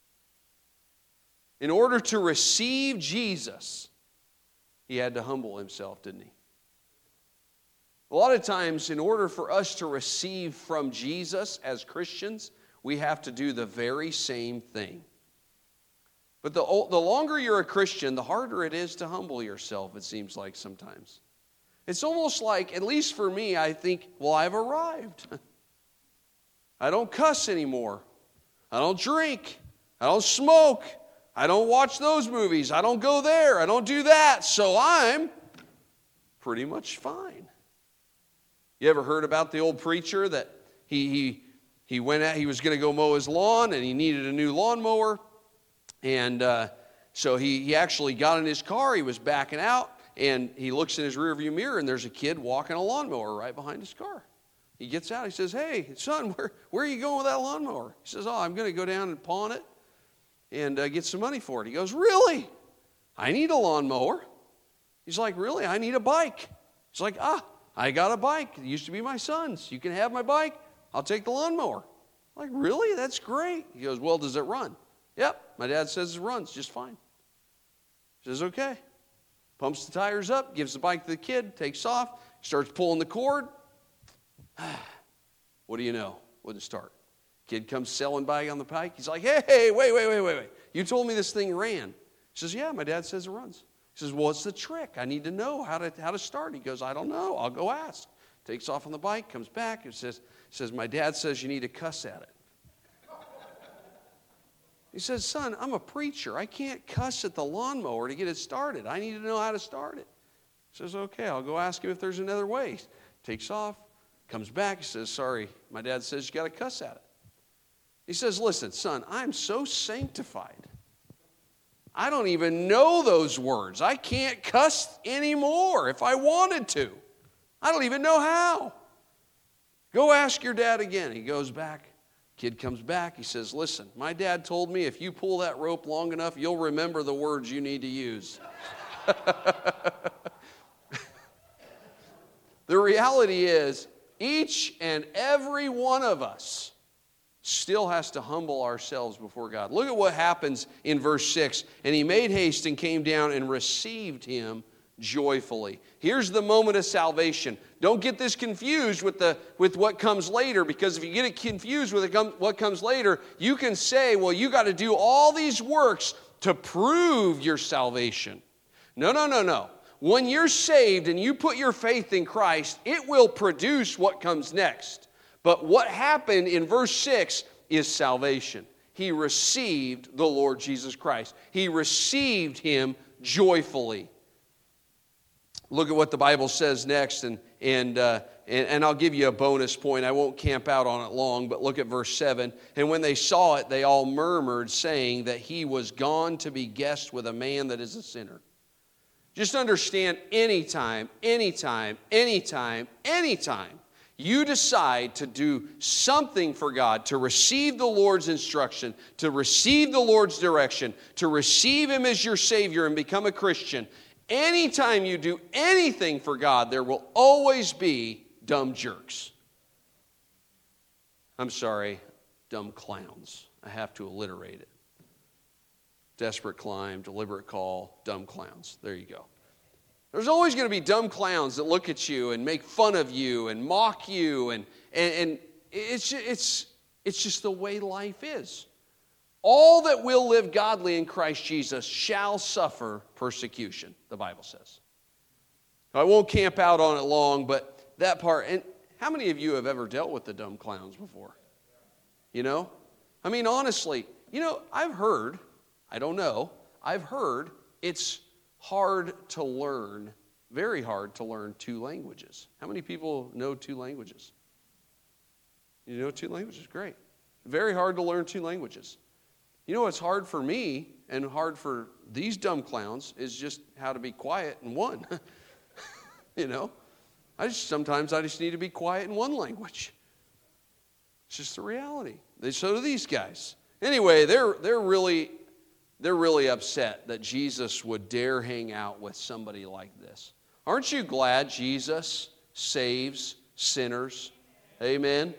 in order to receive Jesus, he had to humble himself, didn't he? A lot of times, in order for us to receive from Jesus as Christians, we have to do the very same thing. But the longer you're a Christian, the harder it is to humble yourself, it seems like sometimes. It's almost like, at least for me, I think, well, I've arrived. I don't cuss anymore. I don't drink. I don't smoke. I don't watch those movies. I don't go there. I don't do that. So I'm pretty much fine. You ever heard about the old preacher that he went out, he was going to go mow his lawn and he needed a new lawnmower. And so he actually got in his car. He was backing out and he looks in his rearview mirror and there's a kid walking a lawnmower right behind his car. He gets out. He says, hey, son, where are you going with that lawnmower? He says, oh, I'm going to go down and pawn it and get some money for it. He goes, really? I need a lawnmower. He's like, really? I need a bike. He's like, I got a bike. It used to be my son's. You can have my bike. I'll take the lawnmower. I'm like, really? That's great. He goes, well, does it run? Yep. My dad says it runs just fine. He says, okay. Pumps the tires up, gives the bike to the kid, takes off, starts pulling the cord. What do you know? Wouldn't start. Kid comes selling by on the bike. He's like, hey, wait. You told me this thing ran. He says, yeah, my dad says it runs. He says, well, what's the trick? I need to know how to start. He goes, I don't know. I'll go ask. Takes off on the bike, comes back, and says, my dad says you need to cuss at it. He says, son, I'm a preacher. I can't cuss at the lawnmower to get it started. I need to know how to start it. He says, okay, I'll go ask him if there's another way. Takes off, comes back, he says, sorry, my dad says you got to cuss at it. He says, listen, son, I'm so sanctified. I don't even know those words. I can't cuss anymore if I wanted to. I don't even know how. Go ask your dad again. He goes back. Kid comes back. He says, listen, my dad told me if you pull that rope long enough, you'll remember the words you need to use. The reality is, each and every one of us still has to humble ourselves before God. Look at what happens in verse 6. And he made haste and came down and received him joyfully. Here's the moment of salvation. Don't get this confused with what comes later, because if you get it confused with what comes later, you can say, well, you got to do all these works to prove your salvation. No. When you're saved and you put your faith in Christ, it will produce what comes next. But what happened in verse 6 is salvation. He received the Lord Jesus Christ. He received him joyfully. Look at what the Bible says next, and I'll give you a bonus point. I won't camp out on it long, but look at verse 7. And when they saw it, they all murmured, saying that he was gone to be guest with a man that is a sinner. Just understand, anytime you decide to do something for God, to receive the Lord's instruction, to receive the Lord's direction, to receive him as your Savior and become a Christian, anytime you do anything for God, there will always be dumb jerks. I'm sorry, dumb clowns. I have to alliterate it. Desperate climb, deliberate call, dumb clowns. There you go. There's always going to be dumb clowns that look at you and make fun of you and mock you, and it's just the way life is. All that will live godly in Christ Jesus shall suffer persecution, the Bible says. I won't camp out on it long, but that part, and how many of you have ever dealt with the dumb clowns before? You know? I mean, honestly, I've heard it's hard to learn, very hard to learn 2 languages. How many people know 2 languages? You know 2 languages? Great. Very hard to learn 2 languages. You know what's hard for me and hard for these dumb clowns is just how to be quiet in one. Sometimes I just need to be quiet in one language. It's just the reality. So do these guys. Anyway, they're really upset that Jesus would dare hang out with somebody like this. Aren't you glad Jesus saves sinners? Amen.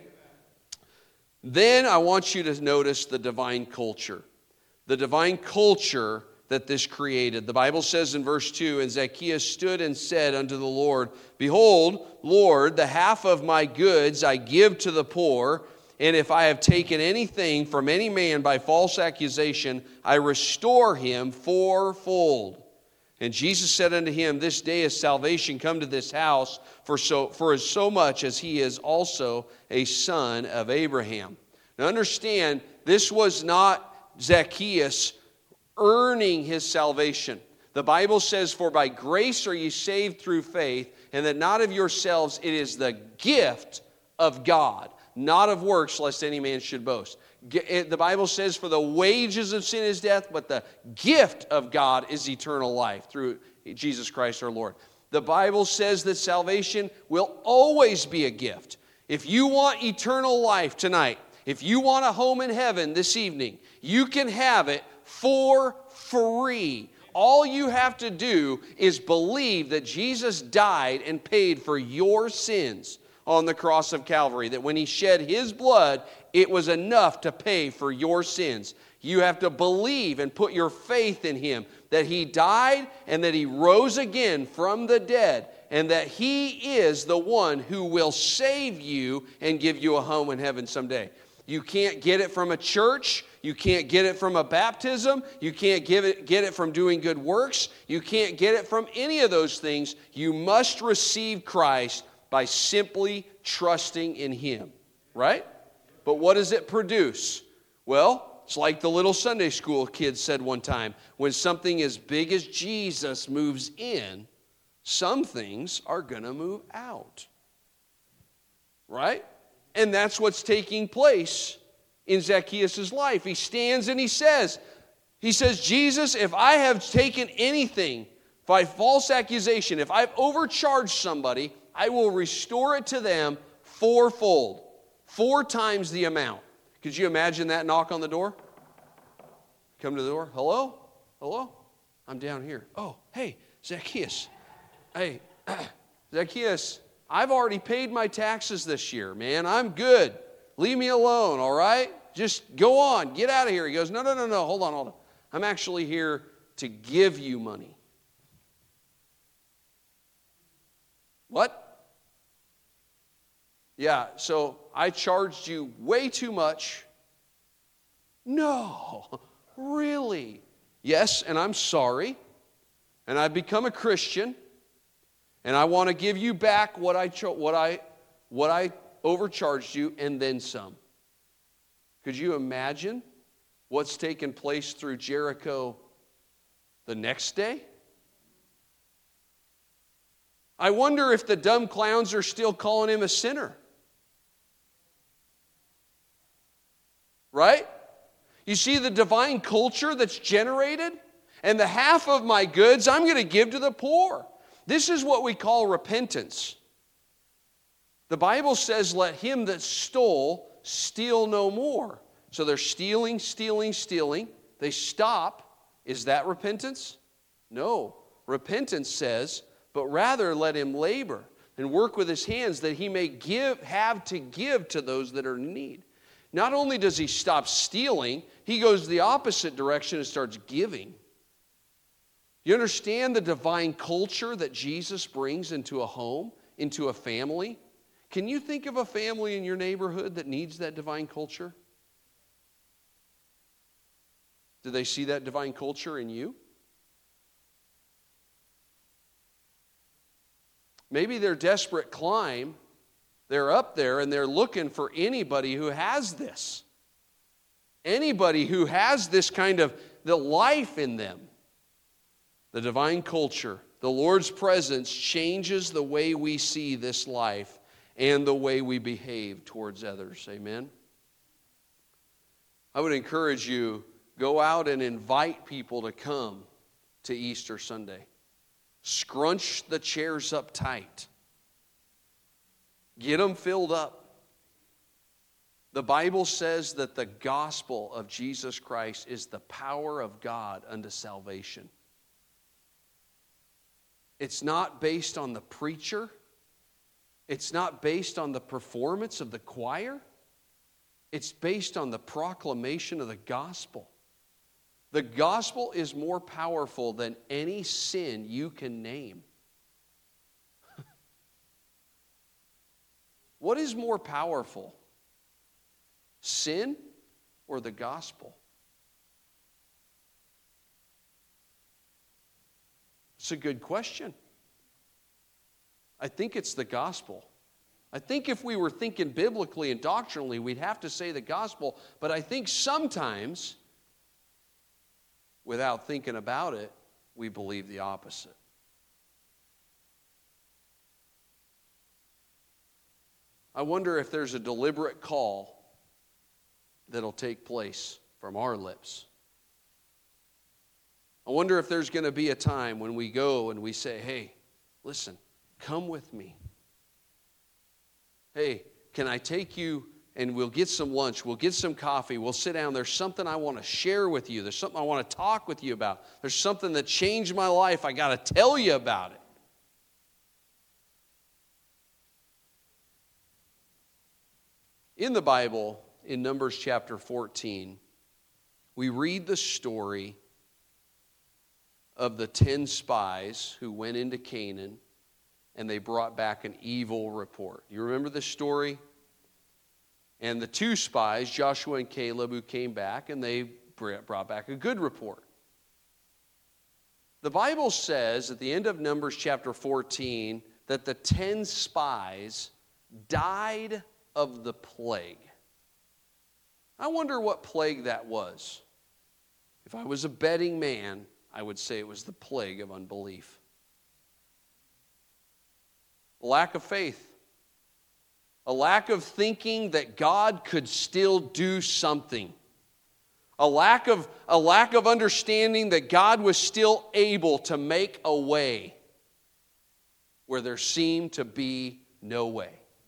Then I want you to notice the divine culture. The divine culture that this created. The Bible says in verse 2, "And Zacchaeus stood and said unto the Lord, Behold, Lord, the half of my goods I give to the poor, and if I have taken anything from any man by false accusation, I restore him fourfold. And Jesus said unto him, This day is salvation come to this house, for as so much as he is also a son of Abraham." Now understand, this was not Zacchaeus earning his salvation. The Bible says, "For by grace are ye saved through faith, and that not of yourselves, it is the gift of God, not of works, lest any man should boast." The Bible says, "For the wages of sin is death, but the gift of God is eternal life through Jesus Christ our Lord." The Bible says that salvation will always be a gift. If you want eternal life tonight, if you want a home in heaven this evening, you can have it for free. All you have to do is believe that Jesus died and paid for your sins on the cross of Calvary, that when he shed his blood, it was enough to pay for your sins. You have to believe and put your faith in him, that he died and that he rose again from the dead, and that he is the one who will save you and give you a home in heaven someday. You can't get it from a church. You can't get it from a baptism. You can't get it from doing good works. You can't get it from any of those things. You must receive Christ by simply trusting in him, right? But what does it produce? Well, it's like the little Sunday school kid said one time, when something as big as Jesus moves in, some things are going to move out, right? And that's what's taking place in Zacchaeus' life. He stands and he says, Jesus, if I have taken anything by false accusation, if I've overcharged somebody, I will restore it to them fourfold, 4 times the amount. Could you imagine that knock on the door? Come to the door. Hello? Hello? I'm down here. Oh, hey, Zacchaeus. Hey, Zacchaeus, I've already paid my taxes this year, man. I'm good. Leave me alone, all right? Just go on. Get out of here. He goes, no. Hold on. I'm actually here to give you money. What? Yeah, so I charged you way too much. No, really? Yes, and I'm sorry. And I've become a Christian. And I want to give you back what I overcharged you and then some. Could you imagine what's taken place through Jericho the next day? I wonder if the dumb clowns are still calling him a sinner. Right? You see the divine culture that's generated? And the half of my goods I'm going to give to the poor. This is what we call repentance. The Bible says, let him that stole steal no more. So they're stealing. They stop. Is that repentance? No. Repentance says, but rather let him labor and work with his hands that he may have to give to those that are in need. Not only does he stop stealing, he goes the opposite direction and starts giving. You understand the divine culture that Jesus brings into a home, into a family? Can you think of a family in your neighborhood that needs that divine culture? Do they see that divine culture in you? Maybe their desperate climb, they're up there and they're looking for anybody who has this. Anybody who has this kind of the life in them. The divine culture, the Lord's presence changes the way we see this life and the way we behave towards others. Amen? I would encourage you, go out and invite people to come to Easter Sunday. Scrunch the chairs up tight. Get them filled up. The Bible says that the gospel of Jesus Christ is the power of God unto salvation. It's not based on the preacher. It's not based on the performance of the choir. It's based on the proclamation of the gospel. The gospel is more powerful than any sin you can name. What is more powerful? Sin or the gospel? It's a good question. I think it's the gospel. I think if we were thinking biblically and doctrinally, we'd have to say the gospel, but I think sometimes, without thinking about it, we believe the opposite. I wonder if there's a deliberate call that'll take place from our lips. I wonder if there's going to be a time when we go and we say, hey, listen, come with me. Hey, can I take you and we'll get some lunch, we'll get some coffee, we'll sit down. There's something I want to share with you. There's something I want to talk with you about. There's something that changed my life. I got to tell you about it. In the Bible, in Numbers chapter 14, we read the story of the 10 spies who went into Canaan and they brought back an evil report. You remember this story? And the 2 spies, Joshua and Caleb, who came back, and they brought back a good report. The Bible says at the end of Numbers chapter 14 that the 10 spies died of the plague. I wonder what plague that was. If I was a betting man, I would say it was the plague of unbelief. Lack of faith. A lack of thinking that God could still do something. A lack of understanding that God was still able to make a way where there seemed to be no way.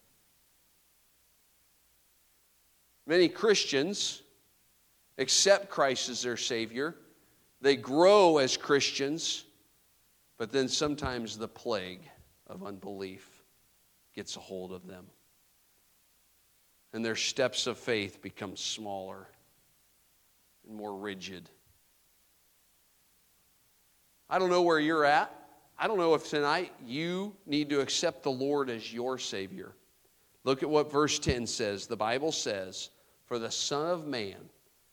Many Christians accept Christ as their Savior. They grow as Christians, but then sometimes the plague of unbelief gets a hold of them. And their steps of faith become smaller and more rigid. I don't know where you're at. I don't know if tonight you need to accept the Lord as your Savior. Look at what verse 10 says. The Bible says, "For the Son of Man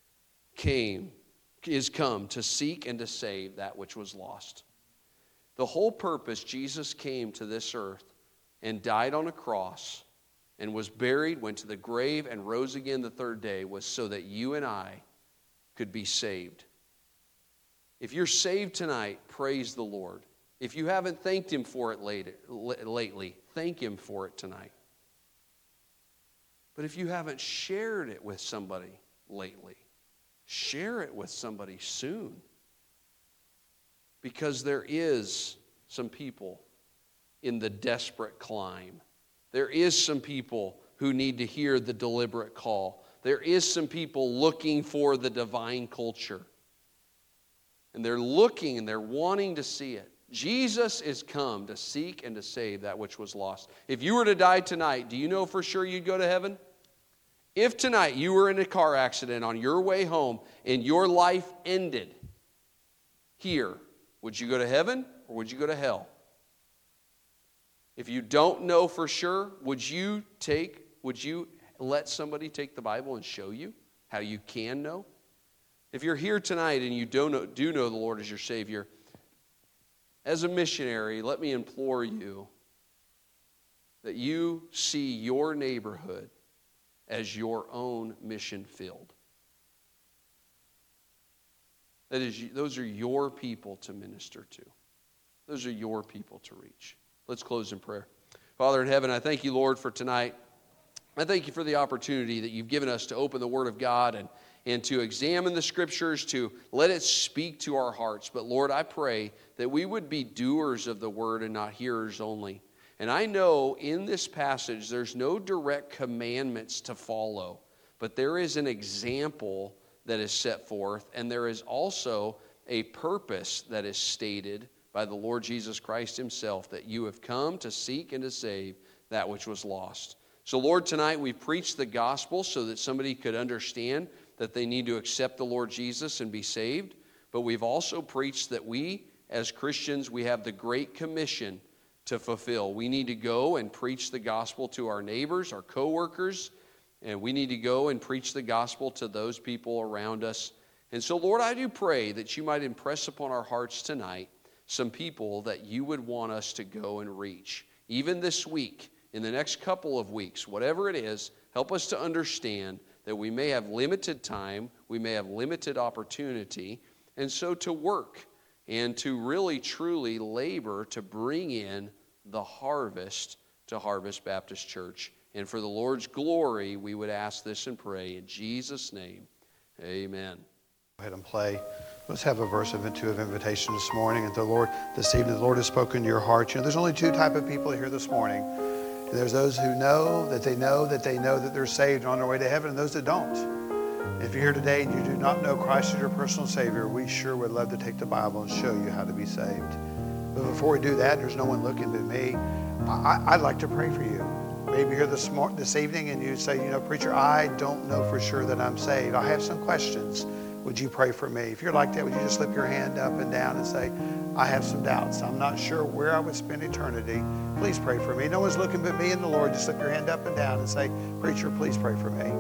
is come to seek and to save that which was lost." The whole purpose Jesus came to this earth and died on a cross and was buried, went to the grave, and rose again the third day was so that you and I could be saved. If you're saved tonight, praise the Lord. If you haven't thanked Him for it lately, thank Him for it tonight. But if you haven't shared it with somebody lately, share it with somebody soon. Because there is some people in the desperate climb. There is some people who need to hear the deliberate call. There is some people looking for the divine culture. And they're looking and they're wanting to see it. Jesus is come to seek and to save that which was lost. If you were to die tonight, do you know for sure you'd go to heaven? If tonight you were in a car accident on your way home and your life ended here, would you go to heaven or would you go to hell? If you don't know for sure, would you let somebody take the Bible and show you how you can know? If you're here tonight and you do know the Lord as your Savior, as a missionary, let me implore you that you see your neighborhood as your own mission field. That is, those are your people to minister to. Those are your people to reach. Let's close in prayer. Father in heaven, I thank you, Lord, for tonight. I thank you for the opportunity that you've given us to open the Word of God and to examine the Scriptures, to let it speak to our hearts. But Lord, I pray that we would be doers of the Word and not hearers only. And I know in this passage there's no direct commandments to follow, but there is an example that is set forth, and there is also a purpose that is stated by the Lord Jesus Christ himself, that you have come to seek and to save that which was lost. So Lord, tonight we've preached the gospel so that somebody could understand that they need to accept the Lord Jesus and be saved. But we've also preached that we, as Christians, we have the Great Commission to fulfill. We need to go and preach the gospel to our neighbors, our co-workers, and we need to go and preach the gospel to those people around us. And so, Lord, I do pray that you might impress upon our hearts tonight some people that you would want us to go and reach. Even this week, in the next couple of weeks, whatever it is, help us to understand that we may have limited time, we may have limited opportunity, and so to work and to really truly labor to bring in the harvest to Harvest Baptist Church. And for the Lord's glory, we would ask this and pray in Jesus' name. Amen. Go ahead and play. Let's have a verse of invitation this morning. And this evening, the Lord has spoken to your heart. You know, there's only two type of people here this morning. There's those who know that they're saved and on their way to heaven, and those that don't. If you're here today and you do not know Christ as your personal Savior, we sure would love to take the Bible and show you how to be saved. But before we do that, there's no one looking but me. I'd like to pray for you. Maybe you're here this evening and you say, preacher, I don't know for sure that I'm saved. I have some questions. Would you pray for me? If you're like that, would you just slip your hand up and down and say, I have some doubts. I'm not sure where I would spend eternity. Please pray for me. No one's looking but me and the Lord. Just slip your hand up and down and say, preacher, please pray for me.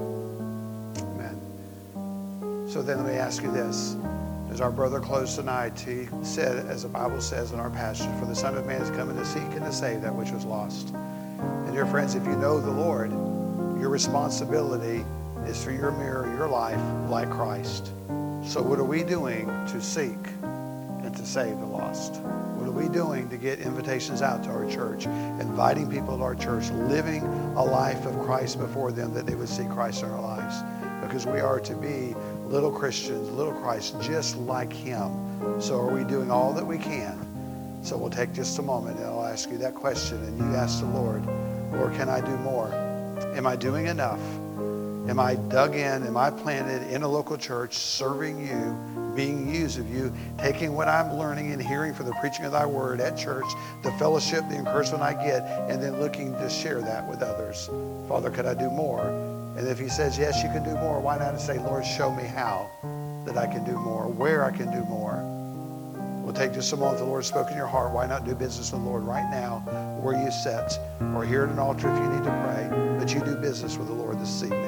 Amen. So then let me ask you this. As our brother closed tonight, he said, as the Bible says in our passage, for the Son of Man is coming to seek and to save that which was lost. And dear friends, if you know the Lord, your responsibility is for your mirror, your life, like Christ. So what are we doing to seek and to save the lost? What are we doing to get invitations out to our church, inviting people to our church, living a life of Christ before them that they would see Christ in our lives? Because we are to be little Christians, little Christ, just like him. So are we doing all that we can? So we'll take just a moment and I'll ask you that question, and you ask the Lord, Lord, can I do more? Am I doing enough? Am I dug in? Am I planted in a local church, serving you, being used of you, taking what I'm learning and hearing from the preaching of thy word at church, the fellowship, the encouragement I get, and then looking to share that with others? Father, could I do more? And if he says, yes, you can do more, why not say, Lord, show me how that I can do more, where I can do more? We'll take just a moment. The Lord has spoken in your heart. Why not do business with the Lord right now where you sit, or here at an altar if you need to pray, but you do business with the Lord this evening.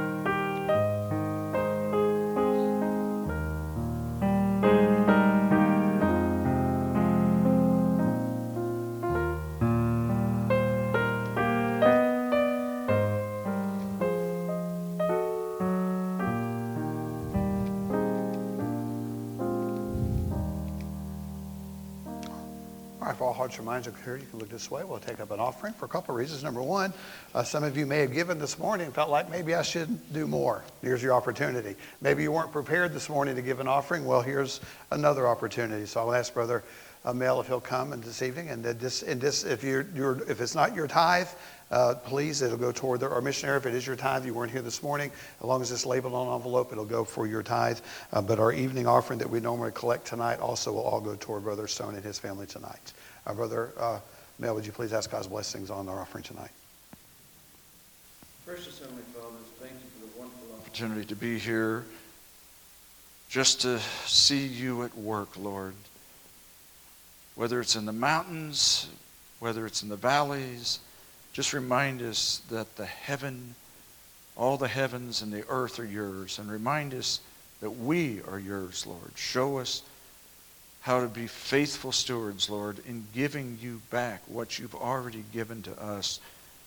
If all hearts and minds are clear, you can look this way. We'll take up an offering for a couple of reasons. Number one, some of you may have given this morning and felt like maybe I should do more. Here's your opportunity. Maybe you weren't prepared this morning to give an offering. Well, here's another opportunity. So I'll ask Brother Mel if he'll come this evening. And if it's not your tithe, please, it'll go toward our missionary. If it is your tithe, you weren't here this morning, as long as it's labeled on an envelope, it'll go for your tithe. But our evening offering that we normally collect tonight also will all go toward Brother Stone and his family tonight. Brother Mel, would you please ask God's blessings on our offering tonight? Precious Heavenly Father, thank you for the wonderful opportunity to be here, just to see you at work, Lord. Whether it's in the mountains, whether it's in the valleys, just remind us that all the heavens and the earth are yours, and remind us that we are yours, Lord. Show us how to be faithful stewards, Lord, in giving you back what you've already given to us,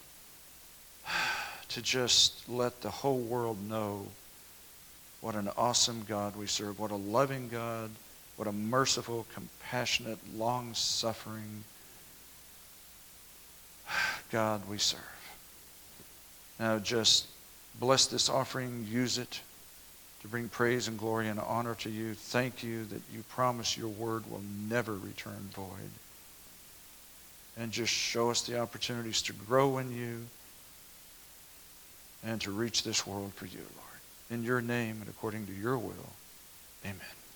to just let the whole world know what an awesome God we serve, what a loving God, what a merciful, compassionate, long-suffering God we serve. Now just bless this offering, use it to bring praise and glory and honor to you. Thank you that you promise your word will never return void. And just show us the opportunities to grow in you and to reach this world for you, Lord. In your name and according to your will, amen.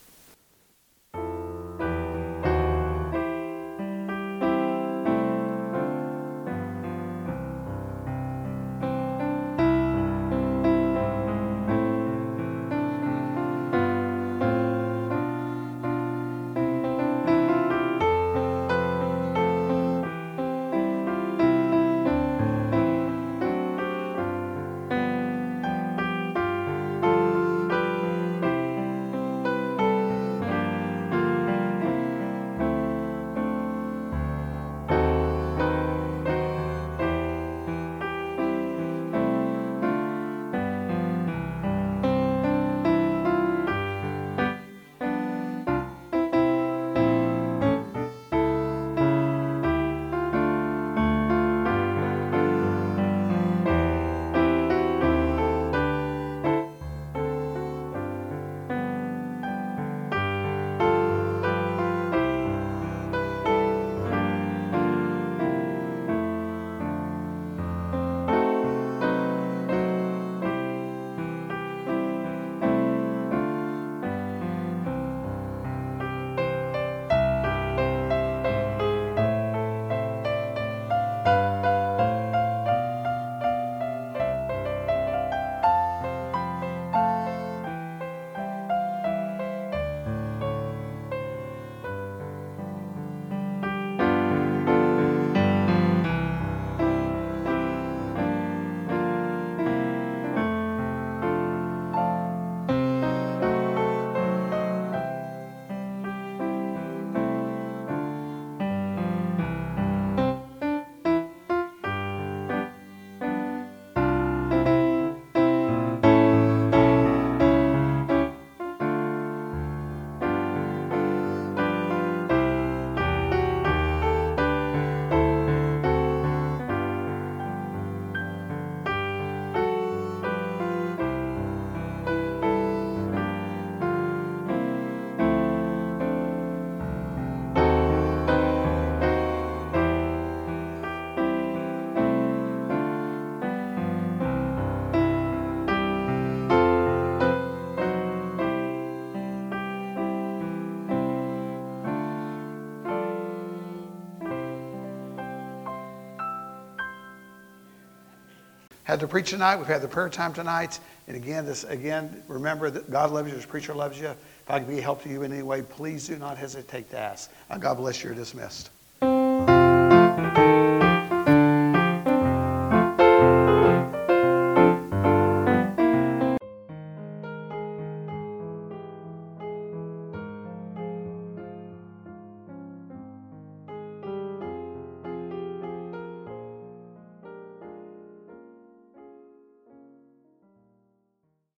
Had the preach tonight. We've had the prayer time tonight. And again, remember that God loves you. This preacher loves you. If I can be a help to you in any way, please do not hesitate to ask. God bless you. You're dismissed.